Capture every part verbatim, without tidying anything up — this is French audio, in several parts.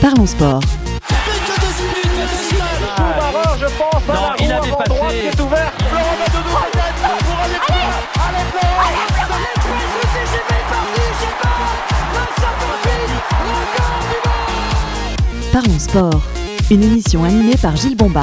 Parlons Sport. Je pense, non, il a dépassé. Droite qui est ouvert. Florent Badodou. Pour aller plus loin. Allez, Florent. L'Express, le T G V est parti, c'est pas neuf cent trente-huit, record du monde. Parlons Sport, une émission animée par Gilles Bombard.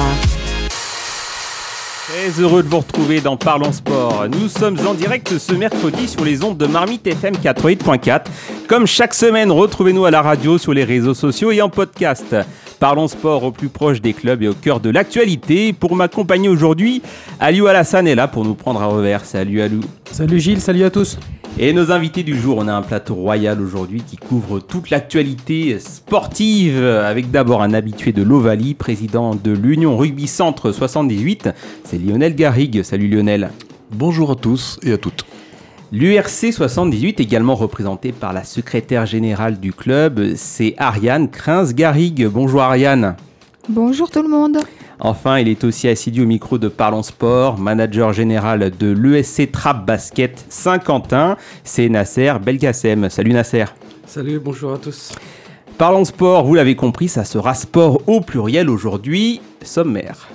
Très heureux de vous retrouver dans Parlons Sport. Nous sommes en direct ce mercredi sur les ondes de Marmite F M quatre-vingt-huit point quatre. Comme chaque semaine, retrouvez-nous à la radio, sur les réseaux sociaux et en podcast. Parlons Sport au plus proche des clubs et au cœur de l'actualité. Pour m'accompagner aujourd'hui, Aliou Alassane est là pour nous prendre à revers. Salut Aliou. Salut Gilles, salut à tous. Et nos invités du jour, on a un plateau royal aujourd'hui qui couvre toute l'actualité sportive, avec d'abord un habitué de l'Ovalie, président de l'Union Rugby Centre soixante-dix-huit, c'est Lionel Garrigue. Salut Lionel. Bonjour à tous et à toutes. L'U R C soixante-dix-huit, également représenté par la secrétaire générale du club, c'est Ariane Crins-Garrigue. Bonjour Ariane. Bonjour tout le monde. Enfin, il est aussi assidu au micro de Parlons Sport, manager général de l'E S C Trappes Basket Saint-Quentin, c'est Nasser Belkacem. Salut Nasser. Salut, bonjour à tous. Parlons Sport, vous l'avez compris, ça sera sport au pluriel aujourd'hui. Sommaire.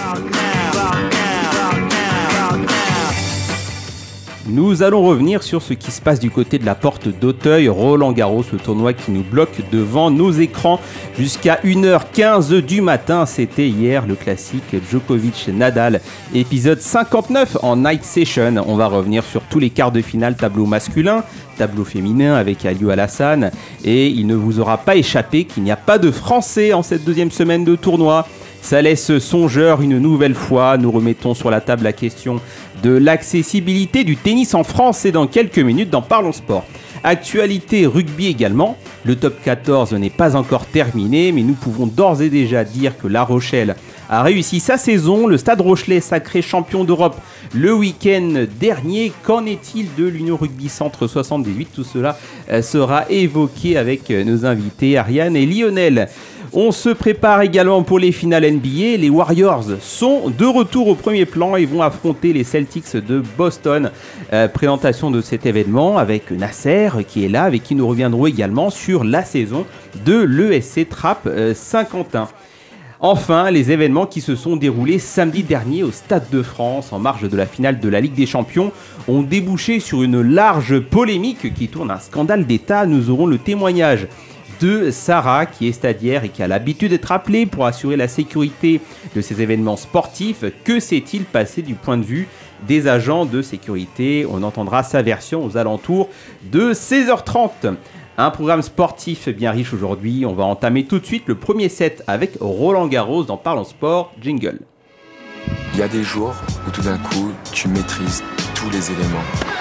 Nous allons revenir sur ce qui se passe du côté de la porte d'Auteuil, Roland-Garros, le tournoi qui nous bloque devant nos écrans jusqu'à une heure quinze du matin. C'était hier le classique Djokovic-Nadal, épisode cinquante-neuf en Night Session. On va revenir sur tous les quarts de finale, tableau masculin, tableau féminin avec Aliou Alassane. Et il ne vous aura pas échappé qu'il n'y a pas de Français en cette deuxième semaine de tournoi. Ça laisse songeur une nouvelle fois. Nous remettons sur la table la question de l'accessibilité du tennis en France et dans quelques minutes dans Parlons Sport. Actualité rugby également. Le top quatorze n'est pas encore terminé, mais nous pouvons d'ores et déjà dire que La Rochelle a réussi sa saison. Le Stade Rochelais sacré champion d'Europe le week-end dernier. Qu'en est-il de l'Union Rugby Centre soixante-dix-huit ? Tout cela sera évoqué avec nos invités Ariane et Lionel. On se prépare également pour les finales N B A. Les Warriors sont de retour au premier plan et vont affronter les Celtics de Boston. Euh, présentation de cet événement avec Nasser qui est là, avec qui nous reviendrons également sur la saison de l'E S C Trappes euh, Saint-Quentin. Enfin, les événements qui se sont déroulés samedi dernier au Stade de France en marge de la finale de la Ligue des Champions ont débouché sur une large polémique qui tourne un scandale d'État. Nous aurons le témoignage de Sarah qui est stadière et qui a l'habitude d'être appelée pour assurer la sécurité de ces événements sportifs. Que s'est-il passé du point de vue des agents de sécurité ? On entendra sa version aux alentours de seize heures trente. Un programme sportif bien riche aujourd'hui. On va entamer tout de suite le premier set avec Roland Garros dans Parlons Sport. Jingle. Il y a des jours où tout d'un coup tu maîtrises tous les éléments.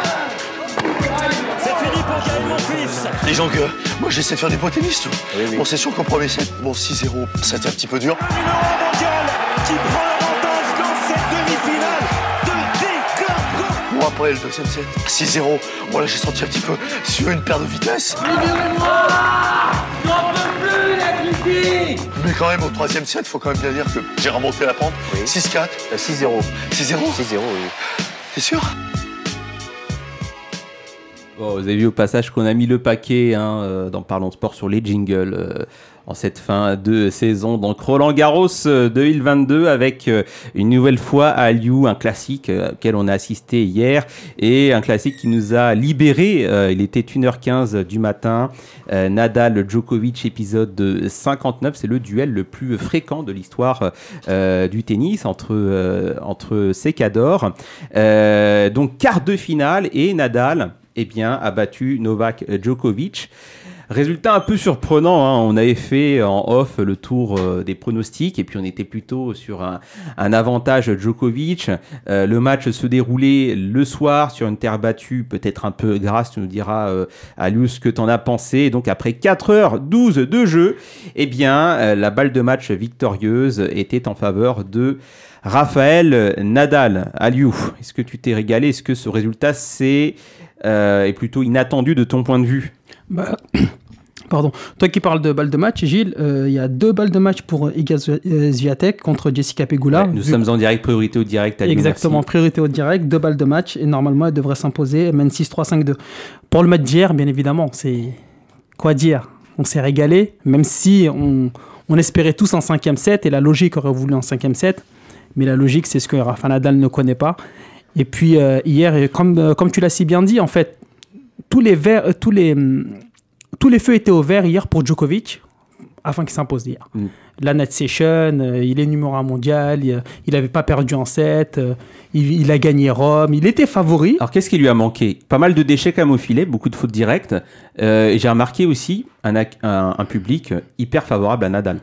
C'est fini pour Gaël, mon fils. Disons que moi j'essaie de faire du beau tennis. Oui, oui. Bon, c'est sûr qu'au premier set, bon six zéro, c'était un petit peu dur. Numéro un mondial qui prend l'avantage dans cette demi-finale de déclin. Bon, après le deuxième set, six zéro, bon là j'ai senti un petit peu sur une paire de vitesse. Libérez-moi. J'en peux plus la critique. Mais quand même au troisième set, il faut quand même bien dire que j'ai remonté la pente. Oui. six quatre. Euh, six zéro. six zéro. six zéro, oui. T'es sûr ? Bon, vous avez vu au passage qu'on a mis le paquet hein, euh, dans Parlons Sport sur les jingles euh, en cette fin de saison. Donc Roland Garros euh, deux mille vingt-deux avec euh, une nouvelle fois à Aliou, un classique euh, auquel on a assisté hier et un classique qui nous a libérés. Euh, il était une heure quinze du matin. Euh, Nadal Djokovic épisode cinquante-neuf, c'est le duel le plus fréquent de l'histoire euh, du tennis entre, euh, entre ces cadors. Euh, donc quart de finale et Nadal eh bien, a battu Novak Djokovic. Résultat un peu surprenant, hein. On avait fait en off le tour euh, des pronostics et puis on était plutôt sur un, un avantage Djokovic. Euh, le match se déroulait le soir sur une terre battue, peut-être un peu grasse, tu nous diras euh, Aliou ce que t'en as pensé. Et donc après quatre heures douze de jeu, eh bien, euh, la balle de match victorieuse était en faveur de Raphaël Nadal. Aliou, est-ce que tu t'es régalé ? Est-ce que ce résultat c'est, euh, est plutôt inattendu de ton point de vue ? Bah, pardon. Toi qui parles de balles de match, Gilles, il euh, y a deux balles de match pour Iga Swiatek contre Jessica Pegula. Ouais, nous vu... sommes en direct, priorité au direct. Aliou, exactement, merci. Priorité au direct, deux balles de match et normalement elle devrait s'imposer, elle mène six trois cinq deux. Pour le match d'hier, bien évidemment, c'est quoi dire ? on s'est régalé, même si on, on espérait tous un cinquième set et la logique aurait voulu un cinquième set. Mais la logique, c'est ce que Rafa Nadal ne connaît pas. Et puis euh, hier, comme, euh, comme tu l'as si bien dit, en fait, tous les, verts, euh, tous, les, euh, tous les feux étaient au vert hier pour Djokovic, afin qu'il s'impose hier. Mm. La Night Session, euh, il est numéro un mondial, il n'avait pas perdu en set, euh, il, il a gagné Rome, il était favori. Alors qu'est-ce qui lui a manqué ? Pas mal de déchets quand même au filet, beaucoup de fautes directes. Euh, et j'ai remarqué aussi un, un, un public hyper favorable à Nadal.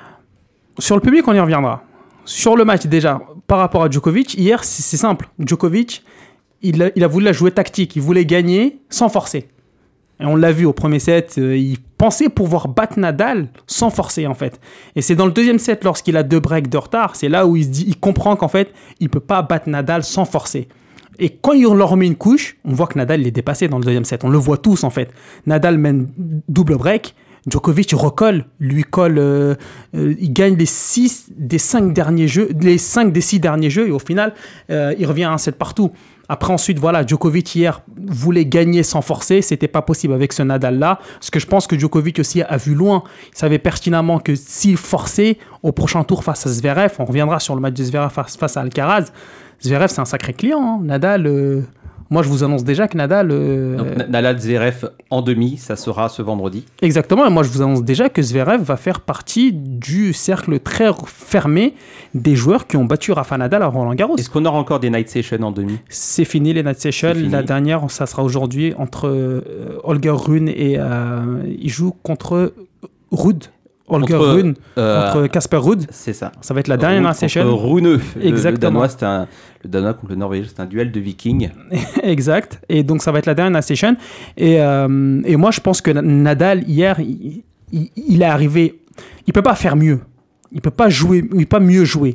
Sur le public, on y reviendra. Sur le match, déjà, par rapport à Djokovic, hier, c'est, c'est simple. Djokovic, il a, il a voulu la jouer tactique. Il voulait gagner sans forcer. Et on l'a vu au premier set, euh, il pensait pouvoir battre Nadal sans forcer, en fait. Et c'est dans le deuxième set, lorsqu'il a deux breaks de retard, c'est là où il, se dit, il comprend qu'en fait, il ne peut pas battre Nadal sans forcer. Et quand il leur remet une couche, on voit que Nadal l'est dépassé dans le deuxième set. On le voit tous, en fait. Nadal mène double break. Djokovic recolle, lui colle, euh, euh, il gagne les six des cinq derniers jeux, les cinq des six derniers jeux et au final, euh, il revient à un set partout. Après ensuite, voilà, Djokovic hier voulait gagner sans forcer, c'était pas possible avec ce Nadal-là, parce que je pense que Djokovic aussi a vu loin, il savait pertinemment que s'il forçait au prochain tour face à Zverev, on reviendra sur le match de Zverev face, face à Alcaraz, Zverev c'est un sacré client, hein. Nadal... Euh, Moi, je vous annonce déjà que Nadal... Euh... Donc, Nadal Zverev en demi, ça sera ce vendredi. Exactement. Et moi, je vous annonce déjà que Zverev va faire partie du cercle très fermé des joueurs qui ont battu Rafa Nadal à Roland-Garros. Est-ce qu'on aura encore des night sessions en demi ? C'est fini, les night sessions. La dernière, ça sera aujourd'hui entre euh, Holger Rune et... Euh, il joue contre Ruud. Holger contre, Rune euh, contre Casper Ruud. C'est ça. Ça va être la dernière night session. Contre Rune. Exactement. Le Danois, c'est un, le Danois contre le Norvégien, c'est un duel de vikings. Exact. Et donc, ça va être la dernière night session. Et, euh, et moi, je pense que Nadal, hier, il, il, il est arrivé... Il ne peut pas faire mieux. Il ne peut pas jouer, il peut pas mieux jouer.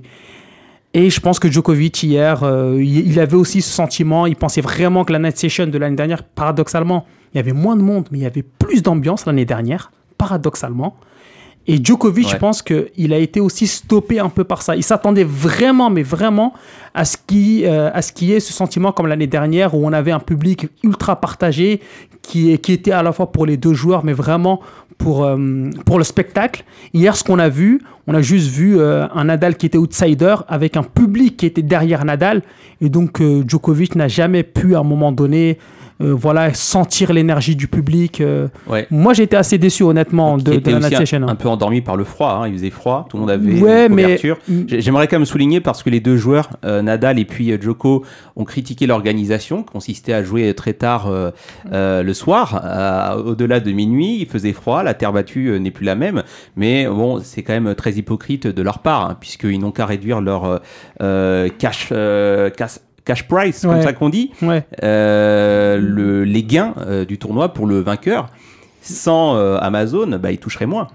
Et je pense que Djokovic, hier, euh, il, il avait aussi ce sentiment. Il pensait vraiment que la night session de l'année dernière, paradoxalement, il y avait moins de monde, mais il y avait plus d'ambiance l'année dernière, paradoxalement. Et Djokovic, ouais. Je pense qu'il a été aussi stoppé un peu par ça. Il s'attendait vraiment, mais vraiment, à ce qu'il euh, à ce qu'il y ait ce sentiment comme l'année dernière où on avait un public ultra partagé qui, qui était à la fois pour les deux joueurs, mais vraiment pour, euh, pour le spectacle. Hier, ce qu'on a vu, on a juste vu euh, un Nadal qui était outsider avec un public qui était derrière Nadal. Et donc, euh, Djokovic n'a jamais pu, à un moment donné, Euh, voilà, sentir l'énergie du public. Euh. Ouais. Moi, j'étais assez déçu, honnêtement, de, de la night session. Un, un peu endormi par le froid, hein. Il faisait froid, tout le monde avait ouais, une couverture. Mais... J'aimerais quand même souligner, parce que les deux joueurs, euh, Nadal et puis euh, Djoko, ont critiqué l'organisation, qui consistait à jouer très tard euh, euh, le soir, euh, au-delà de minuit. Il faisait froid, la terre battue euh, n'est plus la même, mais bon, c'est quand même très hypocrite de leur part, hein, puisqu'ils n'ont qu'à réduire leur euh, cash... Euh, cash cash price, ouais. Comme ça qu'on dit, ouais. euh, le, les gains euh, du tournoi pour le vainqueur. Sans euh, Amazon, bah, ils toucheraient moins.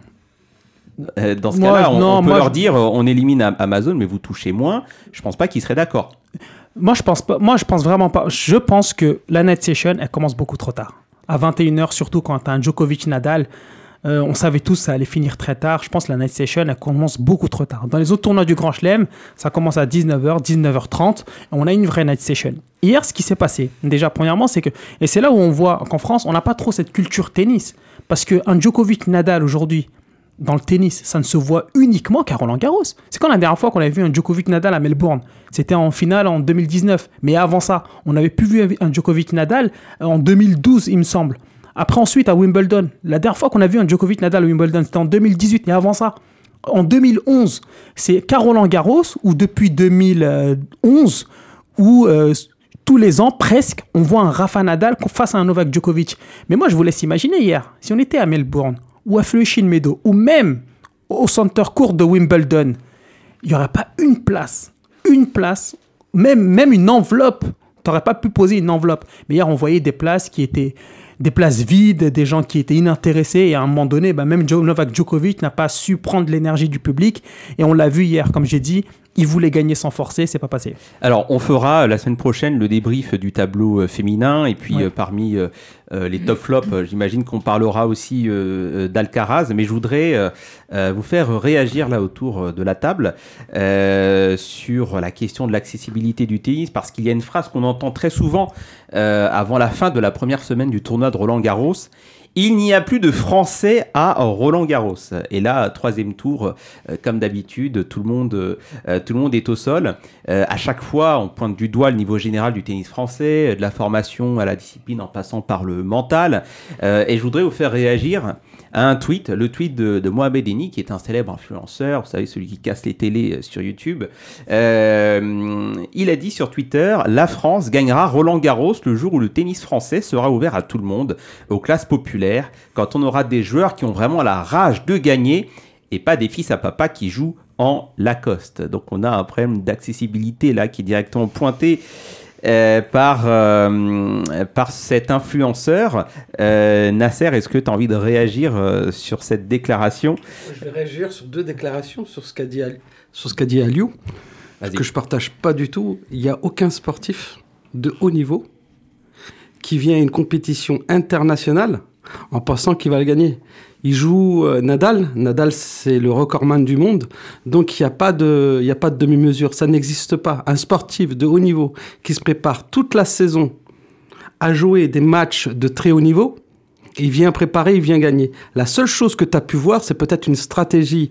Euh, dans ce moi, cas-là, on, non, on peut moi, leur je... dire, on élimine Amazon, mais vous touchez moins. Je pense pas qu'ils seraient d'accord. Moi, je pense pas. Moi, je pense vraiment pas. Je pense que la night session, elle commence beaucoup trop tard. À vingt et une heures, surtout quand tu as un Djokovic-Nadal. Euh, on savait tous que ça allait finir très tard. Je pense que la night session, elle commence beaucoup trop tard. Dans les autres tournois du Grand Chelem, ça commence à dix-neuf heures, dix-neuf heures trente. On a une vraie night session. Hier, ce qui s'est passé, déjà, premièrement, c'est que... Et c'est là où on voit qu'en France, on n'a pas trop cette culture tennis. Parce qu'un Djokovic-Nadal, aujourd'hui, dans le tennis, ça ne se voit uniquement qu'à Roland-Garros. C'est quand la dernière fois qu'on avait vu un Djokovic-Nadal à Melbourne ? C'était en finale en deux mille dix-neuf. Mais avant ça, on n'avait plus vu un Djokovic-Nadal en deux mille douze, il me semble. Après, ensuite, à Wimbledon, la dernière fois qu'on a vu un Djokovic-Nadal à Wimbledon, c'était en deux mille dix-huit, et avant ça, en deux mille onze, c'est qu'à Roland-Garros, où depuis deux mille onze, où euh, tous les ans, presque, on voit un Rafa Nadal face à un Novak Djokovic. Mais moi, je vous laisse imaginer hier, si on était à Melbourne, ou à Flushing Meadows, ou même au Center Court de Wimbledon, il n'y aurait pas une place, une place, même, même une enveloppe. Tu n'aurais pas pu poser une enveloppe. Mais hier, on voyait des places qui étaient... des places vides, des gens qui étaient inintéressés. Et à un moment donné, bah, même Novak Djokovic n'a pas su prendre l'énergie du public. Et on l'a vu hier, comme j'ai dit, il voulait gagner sans forcer, c'est pas passé. Alors, on fera la semaine prochaine le débrief du tableau euh, féminin. Et puis, ouais. euh, parmi euh, euh, les top flops, euh, j'imagine qu'on parlera aussi euh, d'Alcaraz. Mais je voudrais euh, euh, vous faire réagir là autour de la table euh, sur la question de l'accessibilité du tennis. Parce qu'il y a une phrase qu'on entend très souvent euh, avant la fin de la première semaine du tournoi de Roland-Garros Il n'y a plus de Français à Roland-Garros. Et là, troisième tour, euh, comme d'habitude, tout le monde, euh, tout le monde est au sol. Euh, à chaque fois, on pointe du doigt le niveau général du tennis français, de la formation à la discipline en passant par le mental. Euh, et je voudrais vous faire réagir à un tweet, le tweet de, de Mohamed Eni, qui est un célèbre influenceur, vous savez, celui qui casse les télés sur YouTube. Euh, il a dit sur Twitter « La France gagnera Roland-Garros le jour où le tennis français sera ouvert à tout le monde, aux classes populaires, quand on aura des joueurs qui ont vraiment la rage de gagner et pas des fils à papa qui jouent en Lacoste. » Donc on a un problème d'accessibilité là qui est directement pointé Euh, par, euh, par cet influenceur. Euh, Nasser, est-ce que tu as envie de réagir euh, sur cette déclaration ? Je vais réagir sur deux déclarations, sur ce qu'a dit, Ali, sur ce qu'a dit Aliou, Vas-y. Que je ne partage pas du tout. Il n'y a aucun sportif de haut niveau qui vient à une compétition internationale en pensant qu'il va le gagner. Il joue euh, Nadal. Nadal, c'est le recordman du monde. Donc, il n'y a pas de, il n'y a pas de demi-mesure. Ça n'existe pas. Un sportif de haut niveau qui se prépare toute la saison à jouer des matchs de très haut niveau, il vient préparer, il vient gagner. La seule chose que tu as pu voir, c'est peut-être une stratégie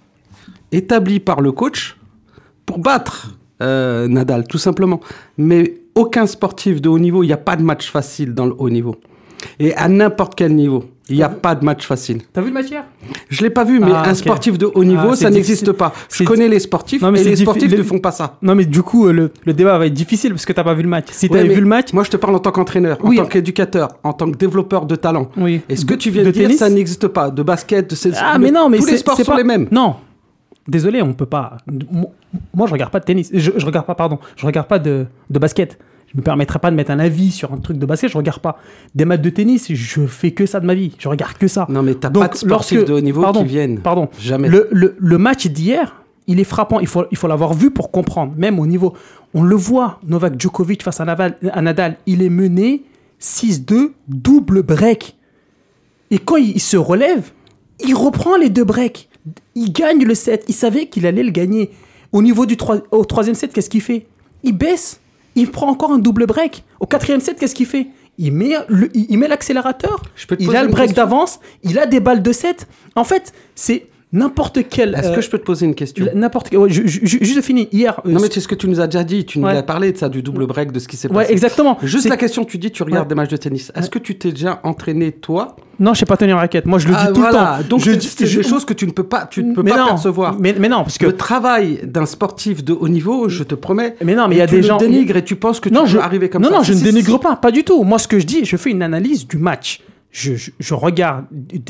établie par le coach pour battre euh, Nadal, tout simplement. Mais aucun sportif de haut niveau, il n'y a pas de match facile dans le haut niveau. Et à n'importe quel niveau. Il n'y a pas de match facile. T'as vu le match hier ? Je ne l'ai pas vu, mais ah, un okay. sportif de haut niveau, ah, ça n'existe pas. Je connais les sportifs, non, mais et les sportifs ne font pas ça. Non, mais du coup, le, le débat va être difficile parce que tu n'as pas vu le match. Si tu avais vu le match... Moi, je te parle en tant qu'entraîneur, oui. en tant qu'éducateur, en tant que développeur de talent. Oui. Et ce que tu viens de, de dire, tennis, ça n'existe pas. De basket, de... C'est, ah, mais non, mais tous c'est, les sports c'est sont pas... les mêmes. Non. Désolé, on ne peut pas... Moi, je ne regarde pas de tennis. Je, je regarde pas, pardon. Je ne regarde pas de, de basket. Je ne me permettrai pas de mettre un avis sur un truc de basket, je ne regarde pas. Des matchs de tennis, je fais que ça de ma vie. Je regarde que ça. Non, mais tu n'as pas de sportifs de haut niveau pardon, qui viennent. Pardon. Jamais. Le, le, le match d'hier, il est frappant. Il faut, il faut l'avoir vu pour comprendre. Même au niveau... On le voit, Novak Djokovic face à Nadal, à Nadal il est mené six deux, double break. Et quand il, il se relève, il reprend les deux breaks. Il gagne le set. Il savait qu'il allait le gagner. Au niveau du trois, au troisième set, qu'est-ce qu'il fait ? Il baisse. Il prend encore un double break. Au quatrième set, qu'est-ce qu'il fait ? Il met, le, il met l'accélérateur. Il a le break question. d'avance. Il a des balles de set. En fait, c'est n'importe quel... Est-ce euh, que je peux te poser une question ? N'importe quel... Ouais, je, je, je, juste fini. Hier... Non, mais c'est ce que tu nous as déjà dit. Tu nous ouais. as parlé de ça, du double break, de ce qui s'est ouais, passé. Exactement. Juste c'est... la question, tu dis, tu regardes ouais. des matchs de tennis. Est-ce que tu t'es déjà entraîné, toi ? Non, je ne sais pas tenir en raquette. Moi, je le ah, dis tout voilà. le temps. Donc, je dis, c'est je... des choses que tu ne peux pas, tu ne peux mais pas non. percevoir. Mais, mais non, parce que... Le travail d'un sportif de haut niveau, je te promets... Mais non, mais il y a des gens... Tu le dénigres et tu penses que non, tu je... peux arriver comme non, ça. Non, non, je si, ne si, dénigre si. pas. Pas du tout. Moi, ce que je dis, je fais une analyse du match. Je, je, je regarde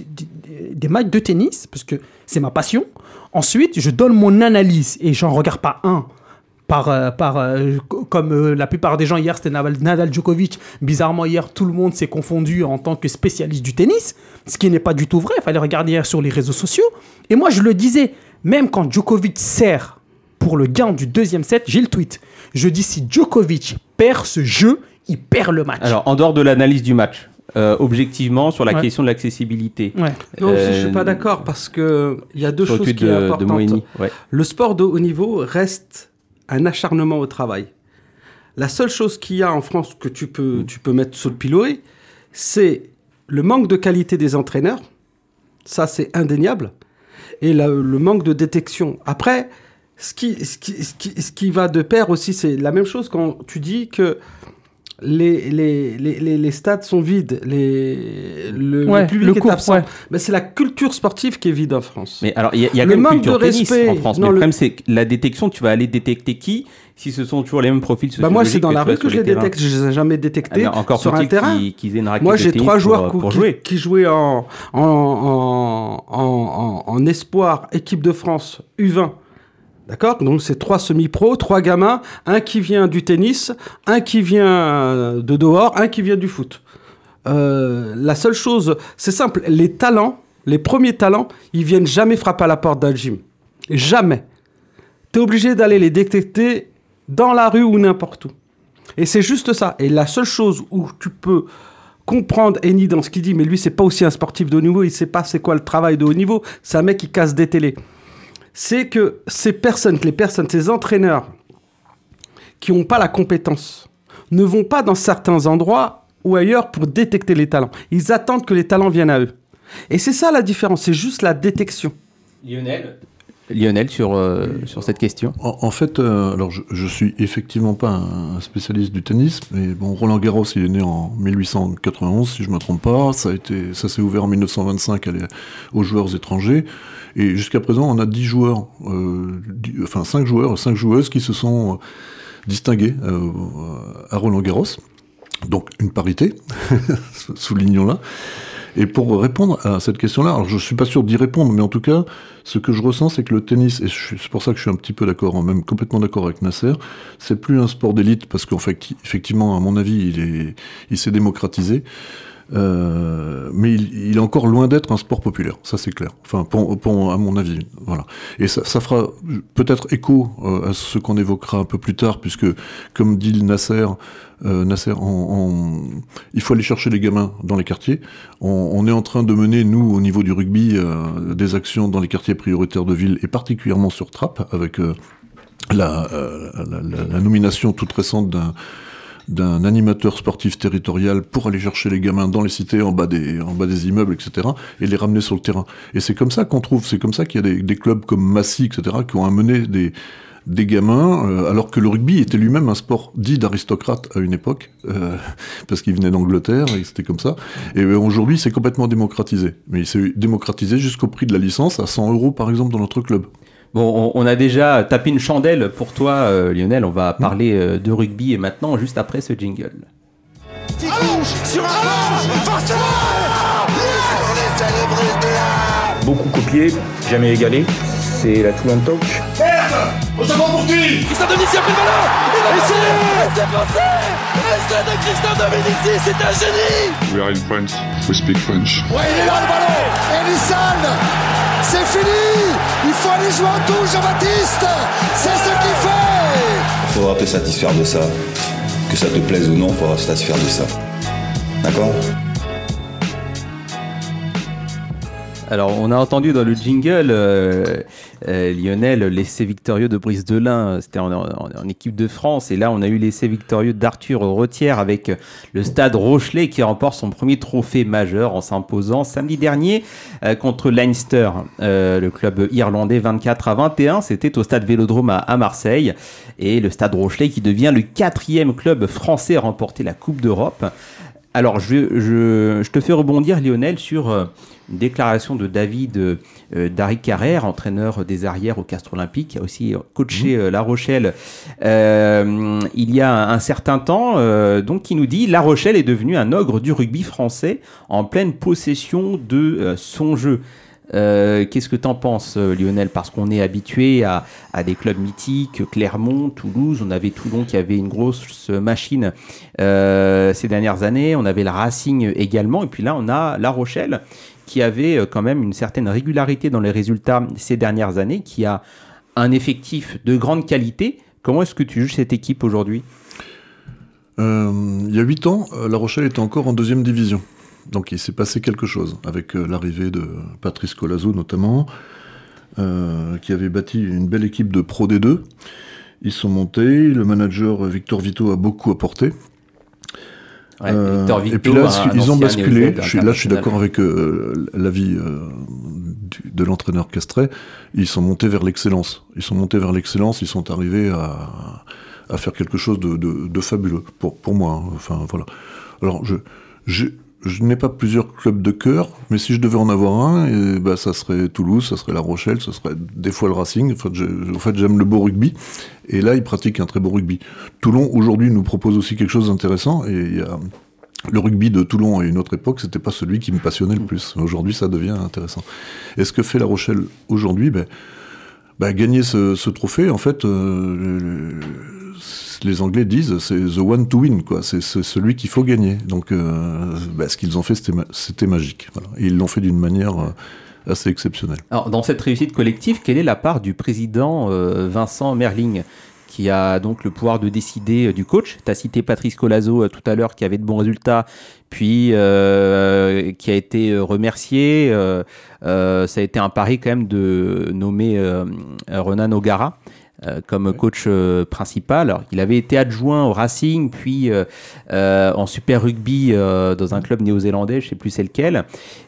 des matchs de tennis, parce que c'est ma passion. Ensuite, je donne mon analyse et j'en regarde pas un. Par, euh, par, euh, comme euh, la plupart des gens hier, c'était Nadal Djokovic. Bizarrement, hier, tout le monde s'est confondu en tant que spécialiste du tennis, ce qui n'est pas du tout vrai. Il fallait regarder hier sur les réseaux sociaux. Et moi, je le disais, même quand Djokovic sert pour le gain du deuxième set, j'ai le tweet. Je dis, si Djokovic perd ce jeu, il perd le match. Alors, en dehors de l'analyse du match, Euh, objectivement sur la ouais. question de l'accessibilité. Ouais. Non, euh, je ne suis pas d'accord parce qu'il y a deux choses qui sont importantes. Ouais. Le sport de haut niveau reste un acharnement au travail. La seule chose qu'il y a en France que tu peux, tu peux mettre sous le pilori, c'est le manque de qualité des entraîneurs. Ça, c'est indéniable. Et la, le manque de détection. Après, ce qui, ce, qui, ce, qui, ce qui va de pair aussi, c'est la même chose quand tu dis que Les, les, les, les stades sont vides, les, le, ouais, le public le est cours, absent. Ouais. Ben, c'est la culture sportive qui est vide en France. Mais alors, il y a, y a quand même culture tennis respect, en France. non, mais le le... problème, c'est que la détection, tu vas aller détecter qui si ce sont toujours les mêmes profils sociologiques. Ben moi, c'est dans la rue que je les terrains. détecte. Je ne les ai jamais détectés ah, encore sur un terrain. Qui, qui une moi, j'ai trois joueurs pour, pour qui, jouer. qui jouaient en, en, en, en, en, en espoir équipe de France U vingt. D'accord ? Donc, c'est trois semi-pros, trois gamins, un qui vient du tennis, un qui vient de dehors, un qui vient du foot. Euh, la seule chose, c'est simple, les talents, les premiers talents, ils viennent jamais frapper à la porte d'un gym. Jamais. Tu es obligé d'aller les détecter dans la rue ou n'importe où. Et c'est juste ça. Et la seule chose où tu peux comprendre Eni dans ce qu'il dit, mais lui, c'est pas aussi un sportif de haut niveau, il sait pas c'est quoi le travail de haut niveau, c'est un mec qui casse des télés. C'est que ces personnes, les personnes, ces entraîneurs qui n'ont pas la compétence, ne vont pas dans certains endroits ou ailleurs pour détecter les talents. Ils attendent que les talents viennent à eux. Et c'est ça la différence, c'est juste la détection. Lionel Lionel, sur, euh, sur cette question. En, en fait, euh, alors je, je suis effectivement pas un, un spécialiste du tennis, mais bon, Roland Garros, il est né en mille huit cent quatre-vingt-onze, si je me trompe pas. Ça a été, ça s'est ouvert en mille neuf cent vingt-cinq à les, aux joueurs étrangers. Et jusqu'à présent, on a dix joueurs, euh, dix, enfin cinq joueurs, cinq joueuses qui se sont euh, distingués euh, à Roland Garros. Donc une parité, soulignons-la. Et pour répondre à cette question-là, alors je suis pas sûr d'y répondre, mais en tout cas, ce que je ressens, c'est que le tennis, et c'est pour ça que je suis un petit peu d'accord, même complètement d'accord avec Nasser, c'est plus un sport d'élite, parce qu'en fait, effectivement, à mon avis, il est, il s'est démocratisé. Euh, mais il, il est encore loin d'être un sport populaire, ça c'est clair. Enfin, pour, pour, à mon avis, voilà. Et ça, ça fera peut-être écho euh, à ce qu'on évoquera un peu plus tard, puisque, comme dit Nasser, euh, Nasser, on, on, il faut aller chercher les gamins dans les quartiers. On, on est en train de mener, nous, au niveau du rugby, euh, des actions dans les quartiers prioritaires de ville, et particulièrement sur Trappes, avec euh, la, euh, la, la, la nomination toute récente d'un d'un animateur sportif territorial pour aller chercher les gamins dans les cités, en bas des, en bas des immeubles, et cetera, et les ramener sur le terrain. Et c'est comme ça qu'on trouve, c'est comme ça qu'il y a des, des clubs comme Massy, et cetera, qui ont amené des, des gamins, euh, alors que le rugby était lui-même un sport dit d'aristocrate à une époque, euh, parce qu'il venait d'Angleterre, et c'était comme ça. Et euh, aujourd'hui, c'est complètement démocratisé. Mais il s'est démocratisé jusqu'au prix de la licence, à cent euros, par exemple, dans notre club. Bon, on a déjà tapé une chandelle pour toi, euh, Lionel. On va parler euh, de rugby et maintenant, juste après ce jingle. Sur un Beaucoup copié, jamais égalé. C'est la Toulon Touch. Merde! On se prend pour qui? Christophe Dominici a pris le ballon. Il a laissé. C'est français. L'essai de Christophe Dominici, c'est un génie. We are in France. We speak French. Ouais, il est là le ballon. Elisson, c'est fini. Il faut aller jouer en touche, Jean-Baptiste. C'est ce qu'il fait. Il faudra te satisfaire de ça. Que ça te plaise ou non, il faudra se satisfaire de ça. D'accord ? Alors, on a entendu dans le jingle, euh, euh, Lionel, l'essai victorieux de Brice Delain, c'était en, en, en équipe de France. Et là, on a eu l'essai victorieux d'Arthur Rothière avec le Stade Rochelet qui remporte son premier trophée majeur en s'imposant samedi dernier euh, contre Leinster, euh, le club irlandais, vingt-quatre à vingt et un. C'était au Stade Vélodrome à, à Marseille. Et le Stade Rochelet qui devient le quatrième club français à remporter la Coupe d'Europe. Alors, je, je, je te fais rebondir, Lionel, sur euh, une déclaration de David euh, Dari Carrère, entraîneur des arrières au Castres Olympique, qui a aussi coaché euh, La Rochelle euh, il y a un, un certain temps, euh, donc qui nous dit « La Rochelle est devenue un ogre du rugby français en pleine possession de euh, son jeu ». Euh, qu'est-ce que t'en penses, Lionel? Parce qu'on est habitué à, à des clubs mythiques, Clermont, Toulouse. On avait Toulon qui avait une grosse machine euh, ces dernières années. On avait le Racing également. Et puis là, on a La Rochelle qui avait quand même une certaine régularité dans les résultats ces dernières années, qui a un effectif de grande qualité. Comment est-ce que tu juges cette équipe aujourd'hui? euh, Il y a huit ans, La Rochelle était encore en deuxième division. Donc il s'est passé quelque chose, avec euh, l'arrivée de Patrice Colazo notamment, euh, qui avait bâti une belle équipe de Pro D deux. Ils sont montés, le manager Victor Vito a beaucoup apporté. Ouais, euh, Victor Vito, et puis là, un, ils un ont basculé. Je suis, là, je suis d'accord ouais. avec euh, l'avis euh, du, de l'entraîneur Castrais. Ils sont montés vers l'excellence. Ils sont montés vers l'excellence, ils sont arrivés à, à faire quelque chose de, de, de fabuleux, pour, pour moi. Hein. Enfin, voilà. Alors, je... je Je n'ai pas plusieurs clubs de cœur, mais si je devais en avoir un, et bah, ça serait Toulouse, ça serait La Rochelle, ça serait des fois le Racing. En fait, je, en fait, j'aime le beau rugby, et là, ils pratiquent un très beau rugby. Toulon, aujourd'hui, nous propose aussi quelque chose d'intéressant, et il y a le rugby de Toulon à une autre époque, c'était pas celui qui me passionnait le plus. Aujourd'hui, ça devient intéressant. Et ce que fait La Rochelle aujourd'hui, ben, ben, gagner ce, ce trophée, en fait, euh, le, le, les Anglais disent c'est the one to win, quoi. C'est, c'est celui qu'il faut gagner. Donc, euh, bah, ce qu'ils ont fait, c'était, ma- c'était magique. Voilà. Et ils l'ont fait d'une manière euh, assez exceptionnelle. Alors, dans cette réussite collective, quelle est la part du président euh, Vincent Merling, qui a donc le pouvoir de décider euh, du coach? Tu as cité Patrice Colazo euh, tout à l'heure, qui avait de bons résultats, puis euh, qui a été euh, remercié. Euh, euh, ça a été un pari quand même de nommer euh, Renan O'Gara. euh, comme coach euh, principal. Alors, il avait été adjoint au Racing, puis euh, euh, en Super Rugby euh, dans un club néo-zélandais, je ne sais plus c'est lequel.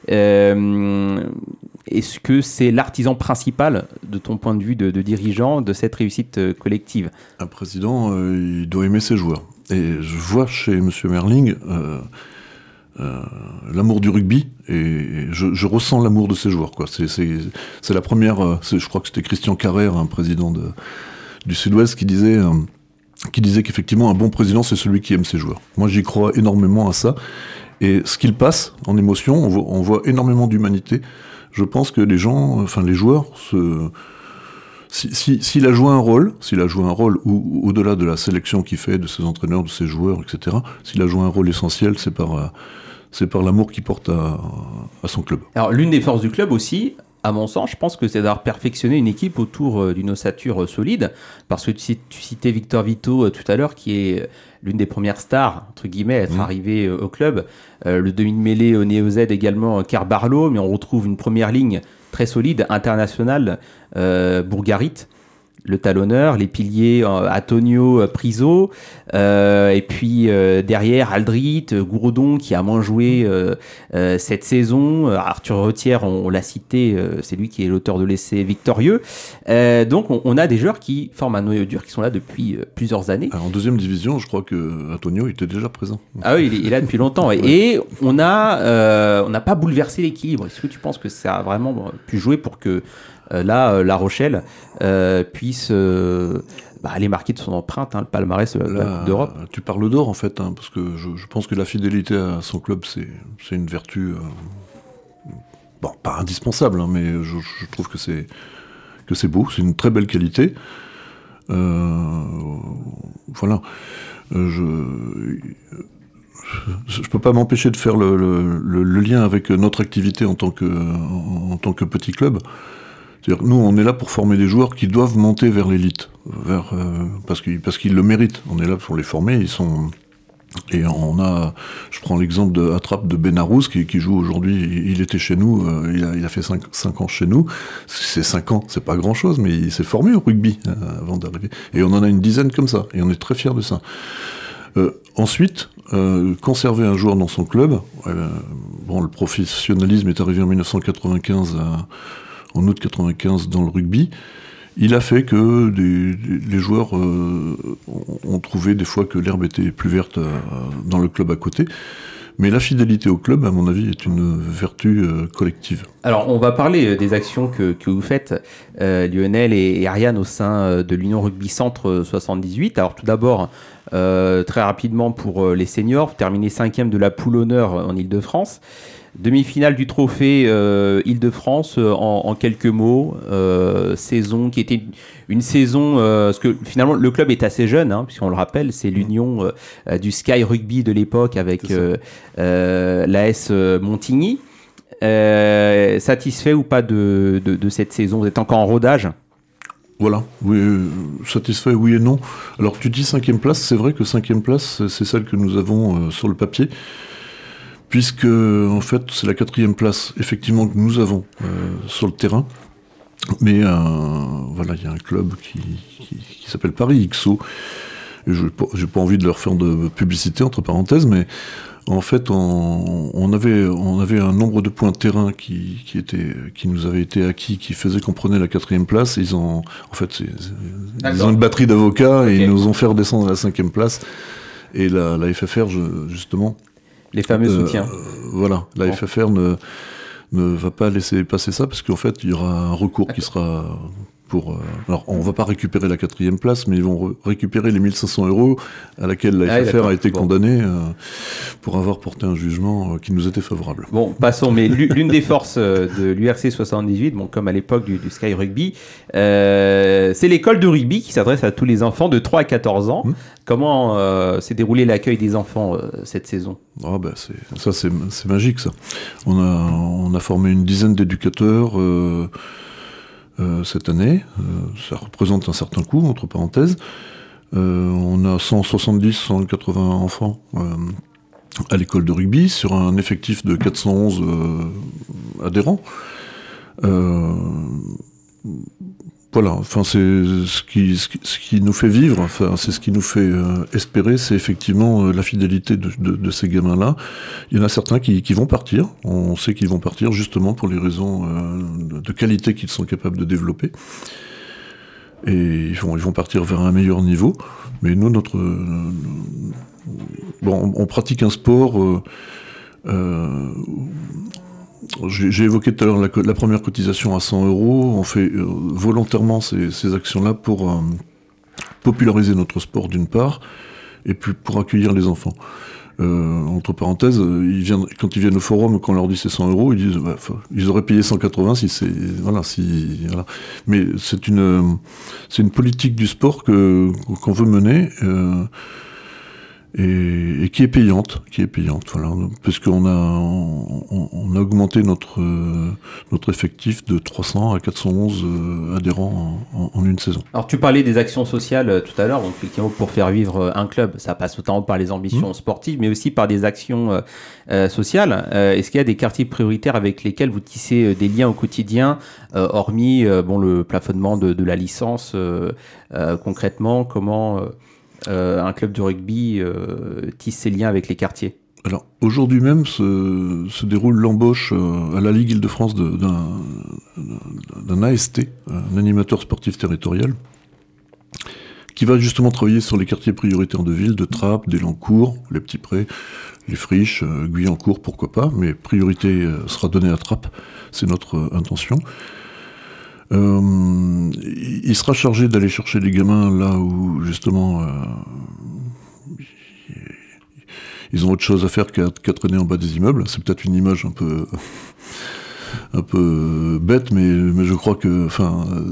Euh, est-ce que c'est l'artisan principal, de ton point de vue de, de dirigeant, de cette réussite euh, collective ? Un président, euh, il doit aimer ses joueurs. Et je vois chez M. Merling euh, euh, l'amour du rugby, et je, je ressens l'amour de ses joueurs, quoi. C'est, c'est, c'est la première, euh, c'est, je crois que c'était Christian Carrère, un président de, du Sud-Ouest, qui disait, euh, qui disait qu'effectivement un bon président, c'est celui qui aime ses joueurs. Moi, j'y crois énormément à ça. Et ce qu'il passe en émotion, on voit, on voit énormément d'humanité. Je pense que les gens, enfin les joueurs, se... Si, si, s'il a joué un rôle, s'il a joué un rôle ou, au-delà de la sélection qu'il fait, de ses entraîneurs, de ses joueurs, et cetera, s'il a joué un rôle essentiel, c'est par, c'est par l'amour qu'il porte à, à son club. Alors, l'une des forces du club aussi, à mon sens, je pense que c'est d'avoir perfectionné une équipe autour d'une ossature solide, parce que tu, tu citais Victor Vito tout à l'heure, qui est l'une des premières stars, entre guillemets, à être mmh. arrivé au club. Euh, le demi de mêlée au Néo-Z également, Car Barlow, mais on retrouve une première ligne très solide, internationale, euh, Bourgarit, le talonneur, les piliers euh, Antonio Priso, euh, et puis euh, derrière Aldrit, Gourdon qui a moins joué euh, euh, cette saison, Arthur Retière, on, on l'a cité, euh, c'est lui qui est l'auteur de l'essai victorieux. Euh, donc on, on a des joueurs qui forment un noyau dur, qui sont là depuis euh, plusieurs années. Alors, en deuxième division, je crois que Antonio était déjà présent. Ah oui, il est, il est là depuis longtemps. Et, ouais. et on a, euh, on n'a pas bouleversé l'équilibre. Est-ce que tu penses que ça a vraiment pu jouer pour que Euh, là, euh, La Rochelle euh, puisse euh, bah, aller marquer de son empreinte hein, le palmarès de la Coupe d'Europe. Tu parles d'or en fait, hein, parce que je, je pense que la fidélité à son club, c'est, c'est une vertu, euh, bon, pas indispensable, hein, mais je, je trouve que c'est, que c'est beau, c'est une très belle qualité. Euh, voilà. Euh, je... Je ne peux pas m'empêcher de faire le, le, le, le lien avec notre activité en tant que, en, en tant que petit club. C'est-à-dire que nous, on est là pour former des joueurs qui doivent monter vers l'élite, vers, euh, parce qu'ils, parce qu'ils le méritent. On est là pour les former. Ils sont, et on a, je prends l'exemple de Attrape de Benarouz qui, qui joue aujourd'hui. Il était chez nous, euh, il, a, il a fait cinq ans chez nous. C'est cinq ans, c'est pas grand-chose, mais il s'est formé au rugby euh, avant d'arriver. Et on en a une dizaine comme ça, et on est très fiers de ça. Euh, ensuite, euh, conserver un joueur dans son club, euh, bon, le professionnalisme est arrivé en dix-neuf cent quatre-vingt-quinze, à, en août quatre-vingt-quinze dans le rugby. Il a fait que des, des, les joueurs euh, ont trouvé des fois que l'herbe était plus verte euh, dans le club à côté. Mais la fidélité au club, à mon avis, est une vertu euh, collective. Alors, on va parler des actions que, que vous faites, euh, Lionel et, et Ariane, au sein de l'Union Rugby Centre soixante-dix-huit. Alors, tout d'abord, euh, très rapidement pour les seniors, vous terminez cinquième de la poule honneur en Ile-de-France. Demi-finale du trophée euh, Ile-de-France euh, en, en quelques mots, euh, saison qui était une saison, euh, parce que finalement le club est assez jeune, hein, puisqu'on le rappelle, c'est l'union euh, du Sky Rugby de l'époque avec euh, euh, l'A S Montigny. Euh, satisfait ou pas de, de, de cette saison ? Vous êtes encore en rodage ? Voilà, oui, euh, satisfait oui et non. Alors tu dis cinquième place, c'est vrai que cinquième place, c'est celle que nous avons euh, sur le papier. Puisque, en fait, c'est la quatrième place, effectivement, que nous avons euh, sur le terrain. Mais, euh, voilà, il y a un club qui, qui, qui s'appelle Paris X O. Et je n'ai pas envie de leur faire de publicité, entre parenthèses, mais en fait, on, on, avait, on avait un nombre de points de terrain qui, qui, était, qui nous avait été acquis, qui faisait qu'on prenait la quatrième place. Ils ont, en fait, c'est, c'est, ils ont une batterie d'avocats okay. et ils nous ont fait redescendre à la cinquième place. Et la, la F F R, je, justement... Les fameux euh, soutiens. Euh, voilà, la bon. F F R ne, ne va pas laisser passer ça, parce qu'en fait, il y aura un recours D'accord. qui sera pour... Euh, alors, on ne va pas récupérer la quatrième place, mais ils vont re- récupérer les mille cinq cents euros à laquelle la ah, F F R a été bon. condamnée euh, pour avoir porté un jugement euh, qui nous était favorable. Bon, passons, mais l'une des forces de l'U R C soixante-dix-huit, bon, comme à l'époque du, du Sky Rugby, euh, c'est l'école de rugby qui s'adresse à tous les enfants de trois à quatorze ans. Hum. Comment euh, s'est déroulé l'accueil des enfants euh, cette saison ? Ah ben c'est, ça c'est, c'est magique ça. On a, on a formé une dizaine d'éducateurs euh, euh, cette année. Euh, ça représente un certain coût, entre parenthèses. Euh, on a cent soixante-dix à cent quatre-vingts enfants euh, à l'école de rugby sur un effectif de quatre cent onze euh, adhérents. Euh, Voilà, enfin c'est ce qui, ce qui ce qui nous fait vivre, enfin c'est ce qui nous fait euh, espérer, c'est effectivement euh, la fidélité de, de, de ces gamins-là. Il y en a certains qui, qui vont partir, on sait qu'ils vont partir justement pour les raisons euh, de, de qualité qu'ils sont capables de développer. Et ils vont ils vont partir vers un meilleur niveau. Mais nous notre euh, bon on, on pratique un sport. Euh, euh, J'ai, j'ai évoqué tout à l'heure la, la première cotisation à cent euros. On fait euh, volontairement ces, ces actions-là pour euh, populariser notre sport d'une part, et puis pour accueillir les enfants. Euh, entre parenthèses, ils viennent, quand ils viennent au forum, quand on leur dit c'est cent euros, ils disent bah, ils auraient payé cent quatre-vingts si c'est voilà si voilà. Mais c'est une c'est une politique du sport que qu'on veut mener. Euh, Et, et qui est payante, qui est payante, voilà, parce qu'on a on, on a augmenté notre euh, notre effectif de trois cents à quatre cent onze euh, adhérents en, en, en une saison. Alors tu parlais des actions sociales euh, tout à l'heure, donc effectivement pour faire vivre un club, ça passe notamment par les ambitions mmh. sportives, mais aussi par des actions euh, euh, sociales. Euh, est-ce qu'il y a des quartiers prioritaires avec lesquels vous tissez euh, des liens au quotidien, euh, hormis euh, bon le plafonnement de, de la licence, euh, euh, concrètement comment euh, Euh, un club de rugby euh, tisse ses liens avec les quartiers? Alors, aujourd'hui même se, se déroule l'embauche euh, à la Ligue Île-de-France de, d'un, d'un A S T, un animateur sportif territorial, qui va justement travailler sur les quartiers prioritaires de ville, de Trappes, d'Elancourt, les Petits Prés, les Friches, euh, Guyancourt, pourquoi pas, mais priorité euh, sera donnée à Trappes, c'est notre euh, intention. Euh, il sera chargé d'aller chercher les gamins là où justement euh, ils ont autre chose à faire qu'à, qu'à traîner en bas des immeubles. C'est peut-être une image un peu un peu bête, mais, mais je crois que enfin euh,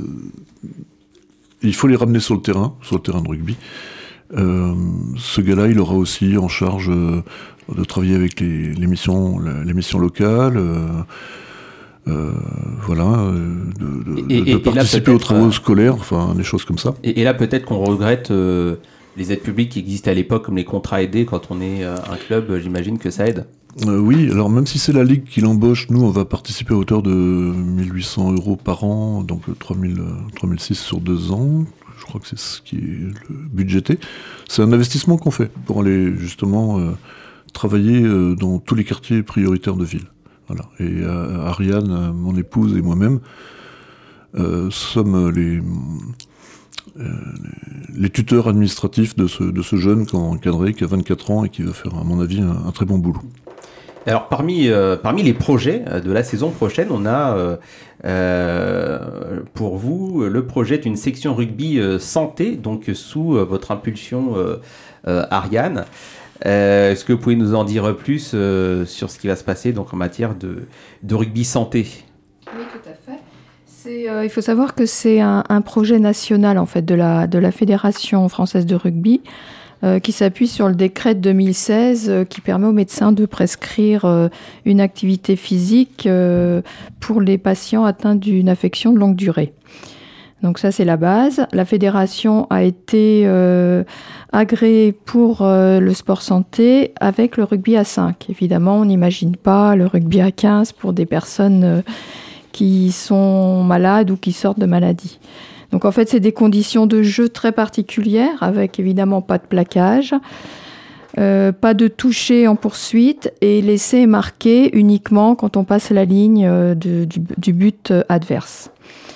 il faut les ramener sur le terrain, sur le terrain de rugby. Euh, ce gars-là, il aura aussi en charge euh, de travailler avec les, les missions, les missions locales. Euh, Euh, voilà, de, de, et, de, de participer aux travaux scolaires, enfin des choses comme ça. Et, et là, peut-être qu'on regrette euh, les aides publiques qui existaient à l'époque, comme les contrats aidés. Quand on est euh, un club, j'imagine que ça aide. Euh, oui, alors même si c'est la Ligue qui l'embauche, nous on va participer à hauteur de mille huit cents euros par an, donc trois mille six sur deux ans. Je crois que c'est ce qui est le budgété. C'est un investissement qu'on fait pour aller justement euh, travailler euh, dans tous les quartiers prioritaires de ville. Voilà. Et euh, Ariane, euh, mon épouse et moi-même euh, sommes les, euh, les tuteurs administratifs de ce, de ce jeune qu'on a encadré, qui a vingt-quatre ans et qui va faire, à mon avis, un, un très bon boulot. Alors, parmi, euh, parmi les projets de la saison prochaine, on a euh, euh, pour vous le projet d'une section rugby euh, santé, donc sous euh, votre impulsion euh, euh, Ariane. Euh, est-ce que vous pouvez nous en dire plus euh, sur ce qui va se passer donc, en matière de, de rugby santé? Oui, tout à fait. C'est, euh, il faut savoir que c'est un, un projet national en fait, de, la, de la Fédération française de rugby euh, qui s'appuie sur le décret de deux mille seize euh, qui permet aux médecins de prescrire euh, une activité physique euh, pour les patients atteints d'une affection de longue durée. Donc ça, c'est la base. La fédération a été euh, agréée pour euh, le sport santé avec le rugby à cinq. Évidemment, on n'imagine pas le rugby à quinze pour des personnes euh, qui sont malades ou qui sortent de maladie. Donc en fait, c'est des conditions de jeu très particulières avec évidemment pas de plaquage, euh, pas de toucher en poursuite et l'essai est marqué uniquement quand on passe la ligne euh, de, du, du but adverse.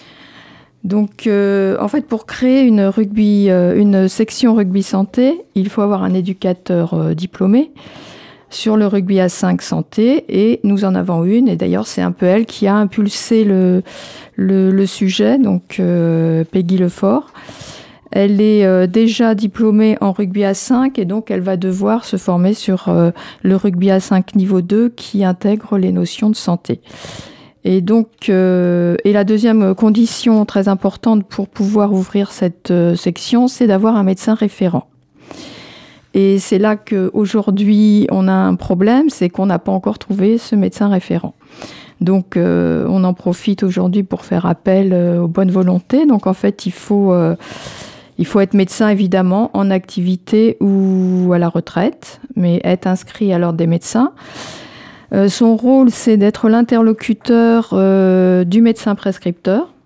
Donc, euh, en fait, pour créer une, rugby, euh, une section rugby santé, il faut avoir un éducateur euh, diplômé sur le rugby à cinq santé, et nous en avons une, et d'ailleurs, c'est un peu elle qui a impulsé le, le, le sujet, donc euh, Peggy Lefort. Elle est euh, déjà diplômée en rugby à cinq, et donc elle va devoir se former sur euh, le rugby à cinq niveau deux qui intègre les notions de santé. Et donc, euh, et la deuxième condition très importante pour pouvoir ouvrir cette euh, section, c'est d'avoir un médecin référent. Et c'est là qu'aujourd'hui, on a un problème, c'est qu'on n'a pas encore trouvé ce médecin référent. Donc, euh, on en profite aujourd'hui pour faire appel euh, aux bonnes volontés. Donc, en fait, il faut, euh, il faut être médecin, évidemment, en activité ou à la retraite, mais être inscrit à l'ordre des médecins. Euh, son rôle, c'est d'être l'interlocuteur euh, du médecin prescripteur.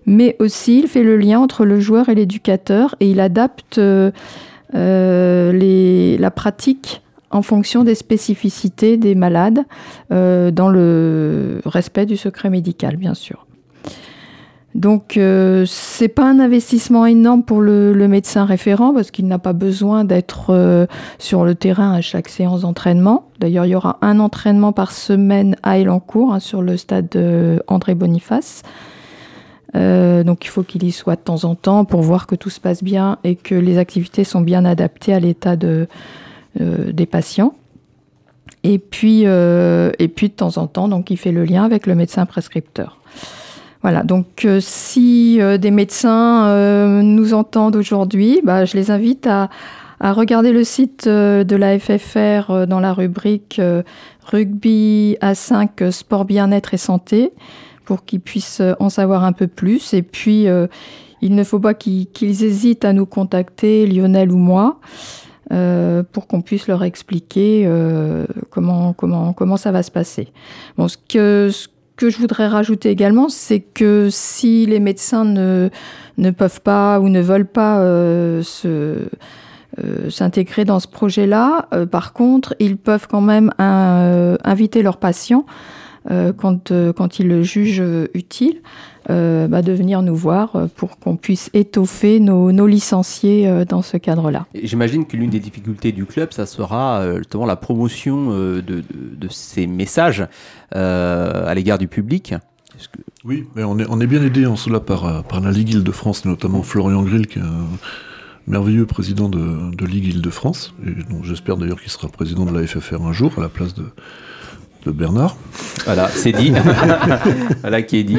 mais aussi il fait le lien entre le joueur et l'éducateur et il adapte euh, euh, les, la pratique en fonction des spécificités des malades, euh, dans le respect du secret médical, bien sûr. Donc, euh, c'est pas un investissement énorme pour le, le médecin référent parce qu'il n'a pas besoin d'être euh, sur le terrain à chaque séance d'entraînement. D'ailleurs, il y aura un entraînement par semaine à Elancourt, hein, sur le stade euh, André Boniface. Euh, donc, il faut qu'il y soit de temps en temps pour voir que tout se passe bien et que les activités sont bien adaptées à l'état de Euh, des patients. Et puis, euh, et puis, de temps en temps, donc, il fait le lien avec le médecin prescripteur. Voilà, donc euh, si euh, des médecins euh, nous entendent aujourd'hui, bah, je les invite à, à regarder le site euh, de la F F R euh, dans la rubrique euh, Rugby A cinq, euh, Sport, Bien-être et Santé, pour qu'ils puissent en savoir un peu plus. Et puis, euh, il ne faut pas qu'ils, qu'ils hésitent à nous contacter, Lionel ou moi, Euh, pour qu'on puisse leur expliquer euh, comment, comment, comment ça va se passer. Bon, ce que, ce que je voudrais rajouter également, c'est que si les médecins ne, ne peuvent pas ou ne veulent pas euh, se, euh, s'intégrer dans ce projet-là, euh, par contre, ils peuvent quand même un, euh, inviter leurs patients, euh, quand, euh, quand ils le jugent utile, Euh, bah, de venir nous voir pour qu'on puisse étoffer nos, nos licenciés euh, dans ce cadre-là. Et j'imagine que l'une des difficultés du club, ça sera euh, justement la promotion euh, de, de, de ces messages euh, à l'égard du public. Que... Oui, mais on est, on est bien aidé en cela par, par la Ligue Île-de-France, notamment Florian Grill, qui est un merveilleux président de, de Ligue Île-de-France, et donc j'espère d'ailleurs qu'il sera président de la F F R un jour, à la place de de Bernard. Voilà, c'est dit. Voilà qui est dit.